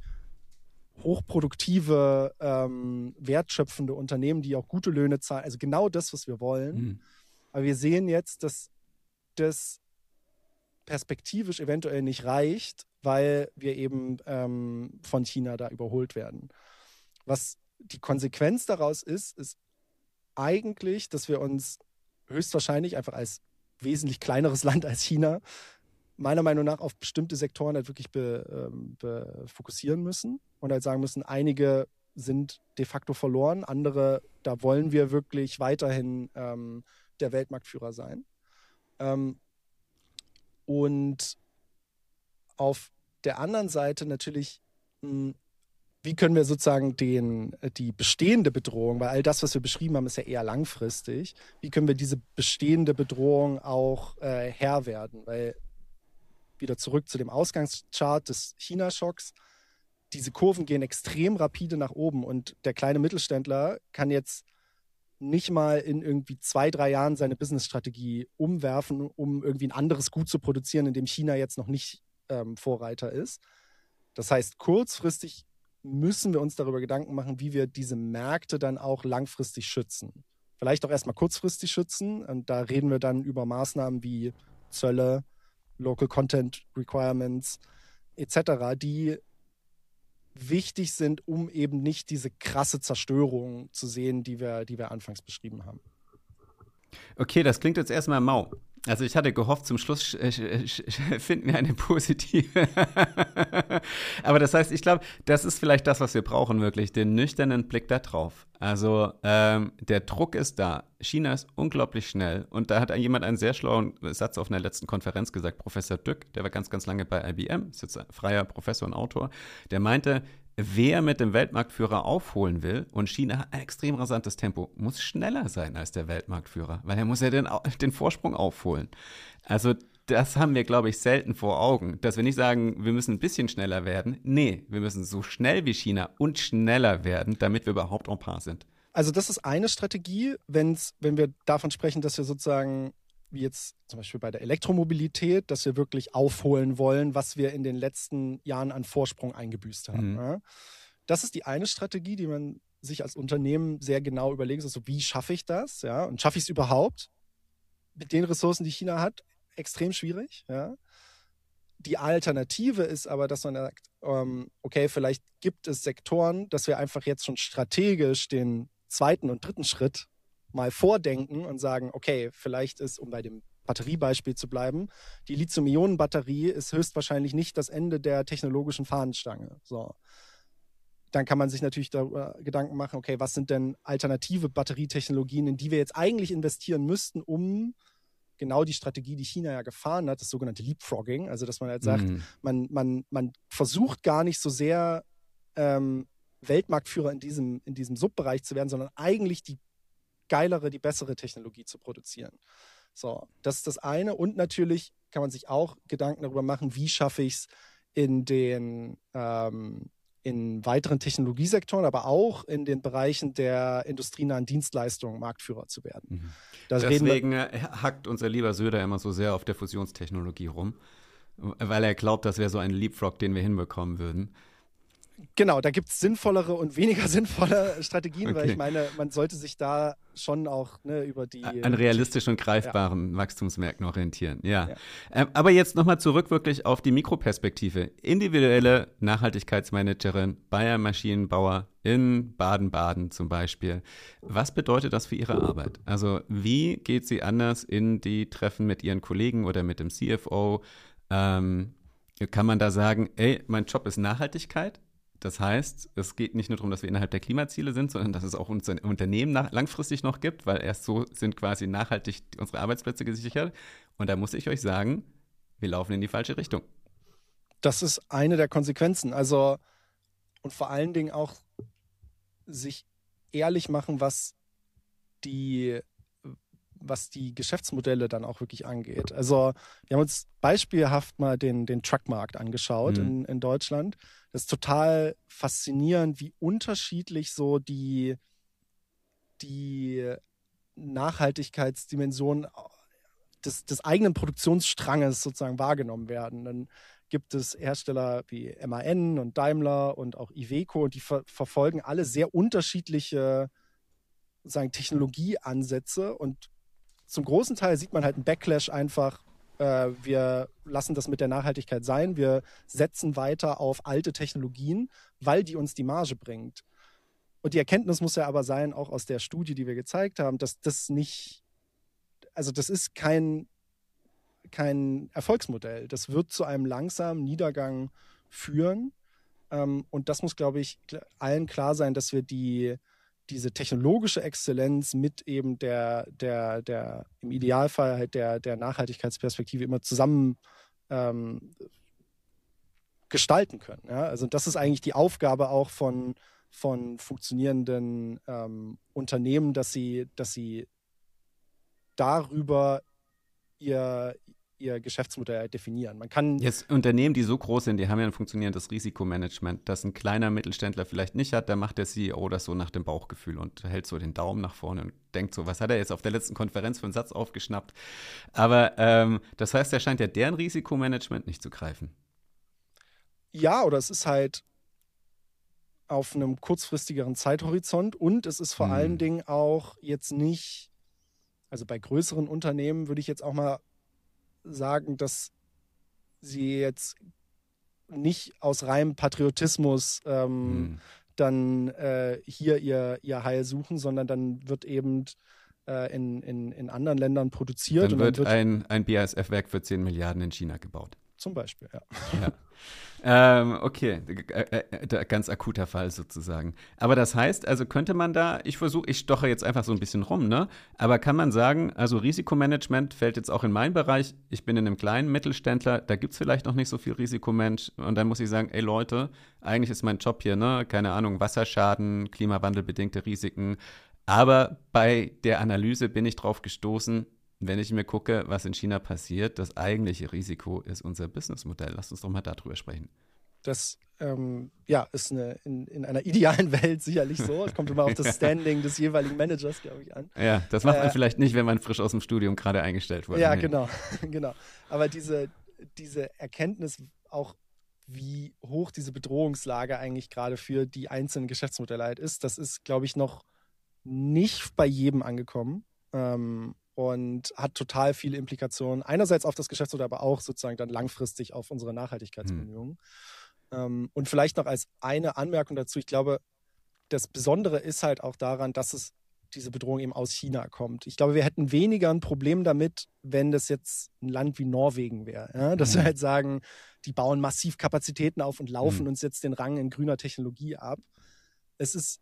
hochproduktive, ähm, wertschöpfende Unternehmen, die auch gute Löhne zahlen. Also genau das, was wir wollen. Mhm. Aber wir sehen jetzt, dass das perspektivisch eventuell nicht reicht, weil wir eben ähm, von China da überholt werden. Was die Konsequenz daraus ist, ist eigentlich, dass wir uns höchstwahrscheinlich einfach als wesentlich kleineres Land als China meiner Meinung nach auf bestimmte Sektoren halt wirklich be, ähm, be fokussieren müssen und halt sagen müssen, einige sind de facto verloren, andere, da wollen wir wirklich weiterhin ähm, der Weltmarktführer sein. Ähm, und auf der anderen Seite natürlich mh, wie können wir sozusagen den, die bestehende Bedrohung, weil all das, was wir beschrieben haben, ist ja eher langfristig, wie können wir diese bestehende Bedrohung auch äh, Herr werden? Weil wieder zurück zu dem Ausgangschart des China-Schocks, diese Kurven gehen extrem rapide nach oben und der kleine Mittelständler kann jetzt nicht mal in irgendwie zwei, drei Jahren seine Businessstrategie umwerfen, um irgendwie ein anderes Gut zu produzieren, in dem China jetzt noch nicht ähm, Vorreiter ist. Das heißt, kurzfristig müssen wir uns darüber Gedanken machen, wie wir diese Märkte dann auch langfristig schützen. Vielleicht auch erstmal kurzfristig schützen. Und da reden wir dann über Maßnahmen wie Zölle, Local Content Requirements et cetera, die wichtig sind, um eben nicht diese krasse Zerstörung zu sehen, die wir, die wir anfangs beschrieben haben. Okay, das klingt jetzt erstmal mau. Also ich hatte gehofft, zum Schluss äh, finden wir eine positive. Aber das heißt, ich glaube, das ist vielleicht das, was wir brauchen, wirklich, den nüchternen Blick da drauf. Also ähm, der Druck ist da. China ist unglaublich schnell. Und da hat jemand einen sehr schlauen Satz auf einer letzten Konferenz gesagt, Professor Dück, der war ganz, ganz lange bei I B M, ist jetzt ein freier Professor und Autor, der meinte, wer mit dem Weltmarktführer aufholen will, und China hat ein extrem rasantes Tempo, muss schneller sein als der Weltmarktführer, weil er muss ja den, den Vorsprung aufholen. Also das haben wir, glaube ich, selten vor Augen, dass wir nicht sagen, wir müssen ein bisschen schneller werden. Nee, wir müssen so schnell wie China und schneller werden, damit wir überhaupt en par sind. Also das ist eine Strategie, wenn's, wenn wir davon sprechen, dass wir sozusagen, wie jetzt zum Beispiel bei der Elektromobilität, dass wir wirklich aufholen wollen, was wir in den letzten Jahren an Vorsprung eingebüßt haben. Mhm. Ja. Das ist die eine Strategie, die man sich als Unternehmen sehr genau überlegt, also wie schaffe ich das? Ja? Und schaffe ich es überhaupt mit den Ressourcen, die China hat? Extrem schwierig. Ja? Die Alternative ist aber, dass man sagt, ähm, okay, vielleicht gibt es Sektoren, dass wir einfach jetzt schon strategisch den zweiten und dritten Schritt mal vordenken und sagen, okay, vielleicht ist, um bei dem Batteriebeispiel zu bleiben, die Lithium-Ionen-Batterie ist höchstwahrscheinlich nicht das Ende der technologischen Fahnenstange. So. Dann kann man sich natürlich darüber Gedanken machen, okay, was sind denn alternative Batterietechnologien, in die wir jetzt eigentlich investieren müssten, um genau die Strategie, die China ja gefahren hat, das sogenannte Leapfrogging, also dass man halt sagt, mhm. man, man, man versucht gar nicht so sehr ähm, Weltmarktführer in diesem, in diesem Subbereich zu werden, sondern eigentlich die geilere, die bessere Technologie zu produzieren. So, das ist das eine. Und natürlich kann man sich auch Gedanken darüber machen, wie schaffe ich es in den ähm, in weiteren Technologiesektoren, aber auch in den Bereichen der industrienahen Dienstleistungen Marktführer zu werden. Mhm. Deswegen hackt unser lieber Söder immer so sehr auf der Fusionstechnologie rum, weil er glaubt, das wäre so ein Leapfrog, den wir hinbekommen würden. Genau, da gibt es sinnvollere und weniger sinnvolle Strategien, okay. Weil ich meine, man sollte sich da schon auch ne, über die… An realistischen und greifbaren ja. Wachstumsmärkten orientieren, ja. ja. Ähm, aber jetzt nochmal zurück wirklich auf die Mikroperspektive. Individuelle Nachhaltigkeitsmanagerin, Bayer Maschinenbauer in Baden-Baden zum Beispiel. Was bedeutet das für Ihre Arbeit? Also wie geht sie anders in die Treffen mit Ihren Kollegen oder mit dem C F O? Ähm, kann man da sagen, ey, mein Job ist Nachhaltigkeit? Das heißt, es geht nicht nur darum, dass wir innerhalb der Klimaziele sind, sondern dass es auch unser Unternehmen nach, langfristig noch gibt, weil erst so sind quasi nachhaltig unsere Arbeitsplätze gesichert. Und da muss ich euch sagen, wir laufen in die falsche Richtung. Das ist eine der Konsequenzen. Also, und vor allen Dingen auch sich ehrlich machen, was die, was die Geschäftsmodelle dann auch wirklich angeht. Also, wir haben uns beispielhaft mal den, den Truckmarkt angeschaut mhm. in, in Deutschland. Das ist total faszinierend, wie unterschiedlich so die, die Nachhaltigkeitsdimensionen des, des eigenen Produktionsstranges sozusagen wahrgenommen werden. Dann gibt es Hersteller wie M A N und Daimler und auch Iveco und die ver- verfolgen alle sehr unterschiedliche sozusagen Technologieansätze und zum großen Teil sieht man halt einen Backlash einfach, äh, wir lassen das mit der Nachhaltigkeit sein, wir setzen weiter auf alte Technologien, weil die uns die Marge bringt. Und die Erkenntnis muss ja aber sein, auch aus der Studie, die wir gezeigt haben, dass das nicht, also das ist kein, kein Erfolgsmodell. Das wird zu einem langsamen Niedergang führen. Ähm, und das muss, glaube ich, allen klar sein, dass wir die diese technologische Exzellenz mit eben der, der, der im Idealfall halt der, der Nachhaltigkeitsperspektive immer zusammen ähm, gestalten können. Ja? Also das ist eigentlich die Aufgabe auch von, von funktionierenden ähm, Unternehmen, dass sie, dass sie darüber ihr, ihr Geschäftsmodell halt definieren. Man kann Jetzt Unternehmen, die so groß sind, die haben ja ein funktionierendes Risikomanagement, das ein kleiner Mittelständler vielleicht nicht hat. Da macht der C E O das so nach dem Bauchgefühl und hält so den Daumen nach vorne und denkt so, was hat er jetzt auf der letzten Konferenz für einen Satz aufgeschnappt? Aber ähm, das heißt, er scheint ja deren Risikomanagement nicht zu greifen. Ja, oder es ist halt auf einem kurzfristigeren Zeithorizont und es ist vor Hm. allen Dingen auch jetzt nicht, also bei größeren Unternehmen würde ich jetzt auch mal sagen, dass sie jetzt nicht aus reinem Patriotismus ähm, Hm. dann äh, hier ihr, ihr Heil suchen, sondern dann wird eben äh, in, in, in anderen Ländern produziert. Dann und wird, dann wird ein, ein B A S F-Werk für zehn Milliarden in China gebaut. zum Beispiel, ja. Ja. ähm, okay, äh, äh, ganz akuter Fall sozusagen. Aber das heißt, also könnte man da, ich versuche, ich stoche jetzt einfach so ein bisschen rum, ne? Aber kann man sagen, also Risikomanagement fällt jetzt auch in meinen Bereich. Ich bin in einem kleinen Mittelständler, da gibt es vielleicht noch nicht so viel Risikomensch. Und dann muss ich sagen, ey Leute, eigentlich ist mein Job hier, ne? Keine Ahnung, Wasserschaden, klimawandelbedingte Risiken. Aber bei der Analyse bin ich drauf gestoßen, wenn ich mir gucke, was in China passiert, das eigentliche Risiko ist unser Businessmodell. Lass uns doch mal darüber sprechen. Das ähm, ja, ist eine, in, in einer idealen Welt sicherlich so. Es kommt immer auf das Standing des jeweiligen Managers, glaube ich, an. Ja, das macht man Äh, vielleicht nicht, wenn man frisch aus dem Studium gerade eingestellt wurde. Ja, Nee. genau, genau. Aber diese, diese Erkenntnis auch, wie hoch diese Bedrohungslage eigentlich gerade für die einzelnen Geschäftsmodelle halt ist, das ist, glaube ich, noch nicht bei jedem angekommen. Ähm, und hat total viele Implikationen. Einerseits auf das Geschäftsmodell, aber auch sozusagen dann langfristig auf unsere Nachhaltigkeitsbemühungen. Hm. Ähm, und vielleicht noch als eine Anmerkung dazu, ich glaube, das Besondere ist halt auch daran, dass es diese Bedrohung eben aus China kommt. Ich glaube, wir hätten weniger ein Problem damit, wenn das jetzt ein Land wie Norwegen wäre. Ja? Dass Hm. wir halt sagen, die bauen massiv Kapazitäten auf und laufen Hm. uns jetzt den Rang in grüner Technologie ab. Es ist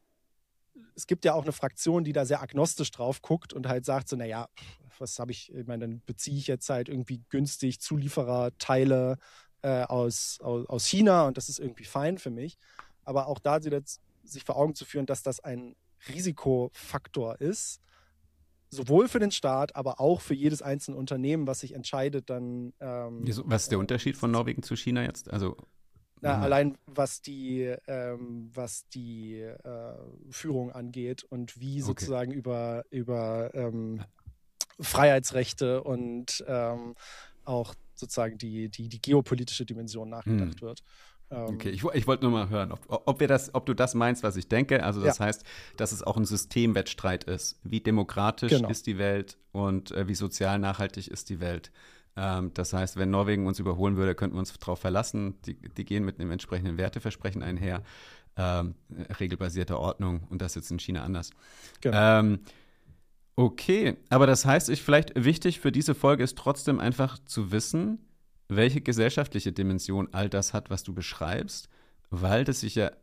Es gibt ja auch eine Fraktion, die da sehr agnostisch drauf guckt und halt sagt so, naja, was habe ich, ich meine, dann beziehe ich jetzt halt irgendwie günstig Zuliefererteile äh, aus, aus, aus China und das ist irgendwie fein für mich. Aber auch da jetzt sich vor Augen zu führen, dass das ein Risikofaktor ist, sowohl für den Staat, aber auch für jedes einzelne Unternehmen, was sich entscheidet, dann ähm, Wieso- Was ist der Unterschied von Norwegen zu China jetzt? Also Na, nochmal. allein was die, ähm, was die äh, Führung angeht und wie sozusagen über, über ähm, Freiheitsrechte und ähm, auch sozusagen die, die, die geopolitische Dimension nachgedacht Hm. wird. Ähm, Okay, ich, wo- ich wollte nur mal hören, ob, ob, wir das, ob du das meinst, was ich denke. Also das Ja. heißt, dass es auch ein Systemwettstreit ist. Wie demokratisch Genau. ist die Welt und äh, wie sozial nachhaltig ist die Welt. Ähm, das heißt, wenn Norwegen uns überholen würde, könnten wir uns darauf verlassen. Die, die gehen mit einem entsprechenden Werteversprechen einher. Ähm, regelbasierte Ordnung und das jetzt in China anders. Genau. Ähm, okay, aber das heißt, ich vielleicht wichtig für diese Folge ist trotzdem einfach zu wissen, welche gesellschaftliche Dimension all das hat, was du beschreibst, weil das sich ja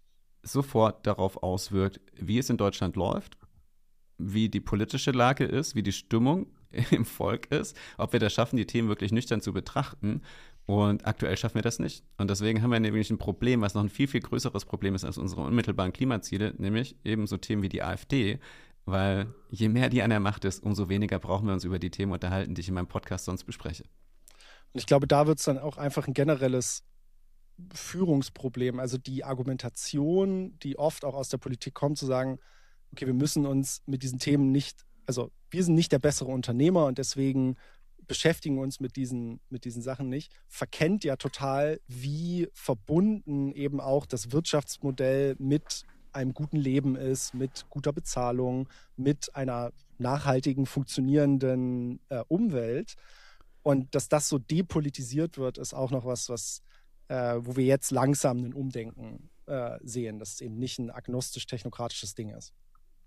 sofort darauf auswirkt, wie es in Deutschland läuft, wie die politische Lage ist, wie die Stimmung im Volk ist, ob wir das schaffen, die Themen wirklich nüchtern zu betrachten. Und aktuell schaffen wir das nicht. Und deswegen haben wir nämlich ein Problem, was noch ein viel, viel größeres Problem ist als unsere unmittelbaren Klimaziele, nämlich eben so Themen wie die AfD. Weil je mehr die an der Macht ist, umso weniger brauchen wir uns über die Themen unterhalten, die ich in meinem Podcast sonst bespreche. Und ich glaube, da wird es dann auch einfach ein generelles Führungsproblem. Also die Argumentation, die oft auch aus der Politik kommt, zu sagen, okay, wir müssen uns mit diesen Themen nicht, also wir sind nicht der bessere Unternehmer und deswegen beschäftigen uns mit diesen, mit diesen Sachen nicht, verkennt ja total, wie verbunden eben auch das Wirtschaftsmodell mit einem guten Leben ist, mit guter Bezahlung, mit einer nachhaltigen, funktionierenden äh, Umwelt. Und dass das so depolitisiert wird, ist auch noch was, was äh, wo wir jetzt langsam ein Umdenken äh, sehen, dass es eben nicht ein agnostisch-technokratisches Ding ist.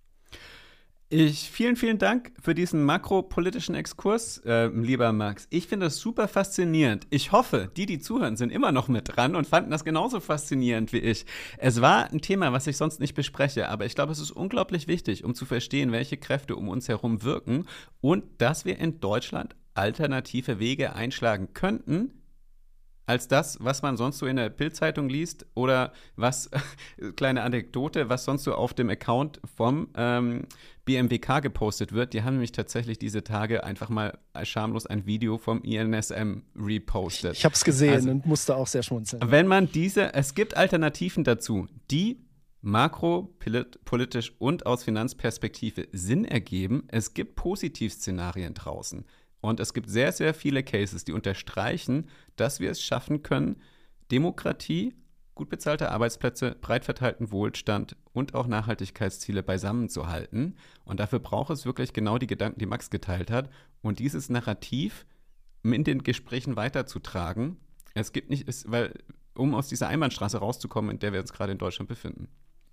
Ich, vielen, vielen Dank für diesen makropolitischen Exkurs, äh, lieber Max. Ich finde das super faszinierend. Ich hoffe, die, die zuhören, sind immer noch mit dran und fanden das genauso faszinierend wie ich. Es war ein Thema, was ich sonst nicht bespreche, aber ich glaube, es ist unglaublich wichtig, um zu verstehen, welche Kräfte um uns herum wirken und dass wir in Deutschland alternative Wege einschlagen könnten, als das, was man sonst so in der Bild-Zeitung liest oder was, kleine Anekdote, was sonst so auf dem Account vom ähm, B M W K gepostet wird. Die haben nämlich tatsächlich diese Tage einfach mal schamlos ein Video vom I N S M repostet. Ich habe es gesehen also, und musste auch sehr schmunzeln. Wenn man diese, es gibt Alternativen dazu, die makropolitisch und aus Finanzperspektive Sinn ergeben. Es gibt Positivszenarien draußen. Und es gibt sehr, sehr viele Cases, die unterstreichen, dass wir es schaffen können, Demokratie, gut bezahlte Arbeitsplätze, breit verteilten Wohlstand und auch Nachhaltigkeitsziele beisammenzuhalten. Und dafür braucht es wirklich genau die Gedanken, die Max geteilt hat. Und dieses Narrativ in den Gesprächen weiterzutragen. Es gibt nicht, es, weil, um aus dieser Einbahnstraße rauszukommen, in der wir uns gerade in Deutschland befinden.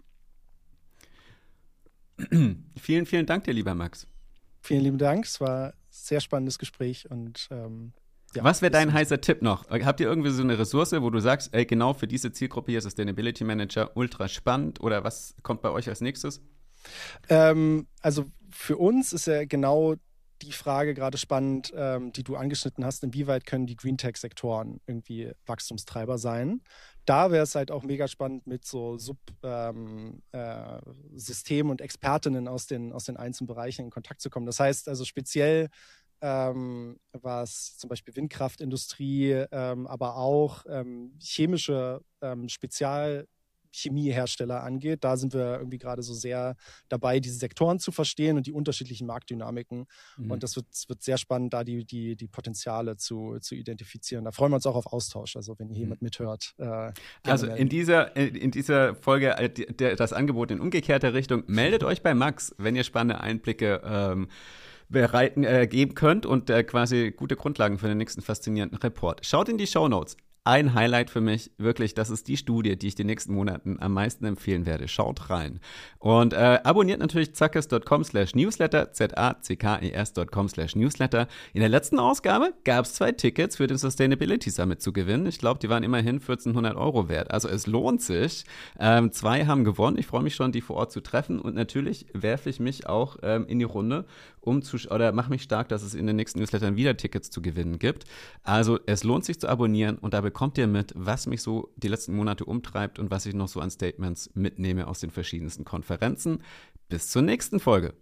Vielen, vielen Dank dir, lieber Max. Vielen lieben Dank. Es war ein sehr spannendes Gespräch. Und ähm, ja, was wäre dein heißer Tipp noch? Habt ihr irgendwie so eine Ressource, wo du sagst, ey, genau für diese Zielgruppe hier Sustainability Manager ultra spannend, oder was kommt bei euch als nächstes? Ähm, also für uns ist ja genau die Frage gerade spannend, ähm, die du angeschnitten hast, inwieweit können die Green-Tech-Sektoren irgendwie Wachstumstreiber sein? Da wäre es halt auch mega spannend, mit so Subsystemen ähm, äh, und Expertinnen aus den, aus den einzelnen Bereichen in Kontakt zu kommen. Das heißt also speziell, ähm, was zum Beispiel Windkraftindustrie, ähm, aber auch ähm, chemische ähm, Spezial- Chemiehersteller angeht. Da sind wir irgendwie gerade so sehr dabei, diese Sektoren zu verstehen und die unterschiedlichen Marktdynamiken. Mhm. Und das wird, wird sehr spannend, da die, die, die Potenziale zu, zu identifizieren. Da freuen wir uns auch auf Austausch. Also wenn hier jemand mithört. Äh, also in dieser, in dieser Folge äh, der, das Angebot in umgekehrter Richtung. Meldet euch bei Max, wenn ihr spannende Einblicke ähm, bereiten, äh, geben könnt und äh, quasi gute Grundlagen für den nächsten faszinierenden Report. Schaut in die Shownotes. Ein Highlight für mich, wirklich, das ist die Studie, die ich den nächsten Monaten am meisten empfehlen werde. Schaut rein. Und äh, abonniert natürlich zackes.com slash newsletter, z-a-c-k-e-s.com slash newsletter. In der letzten Ausgabe gab es zwei Tickets für den Sustainability Summit zu gewinnen. Ich glaube, die waren immerhin vierzehnhundert Euro wert. Also es lohnt sich. Ähm, zwei haben gewonnen. Ich freue mich schon, die vor Ort zu treffen. Und natürlich werfe ich mich auch ähm, in die Runde, um zu, oder mache mich stark, dass es in den nächsten Newslettern wieder Tickets zu gewinnen gibt. Also es lohnt sich zu abonnieren und dabei kommt ihr mit, was mich so die letzten Monate umtreibt und was ich noch so an Statements mitnehme aus den verschiedensten Konferenzen. Bis zur nächsten Folge.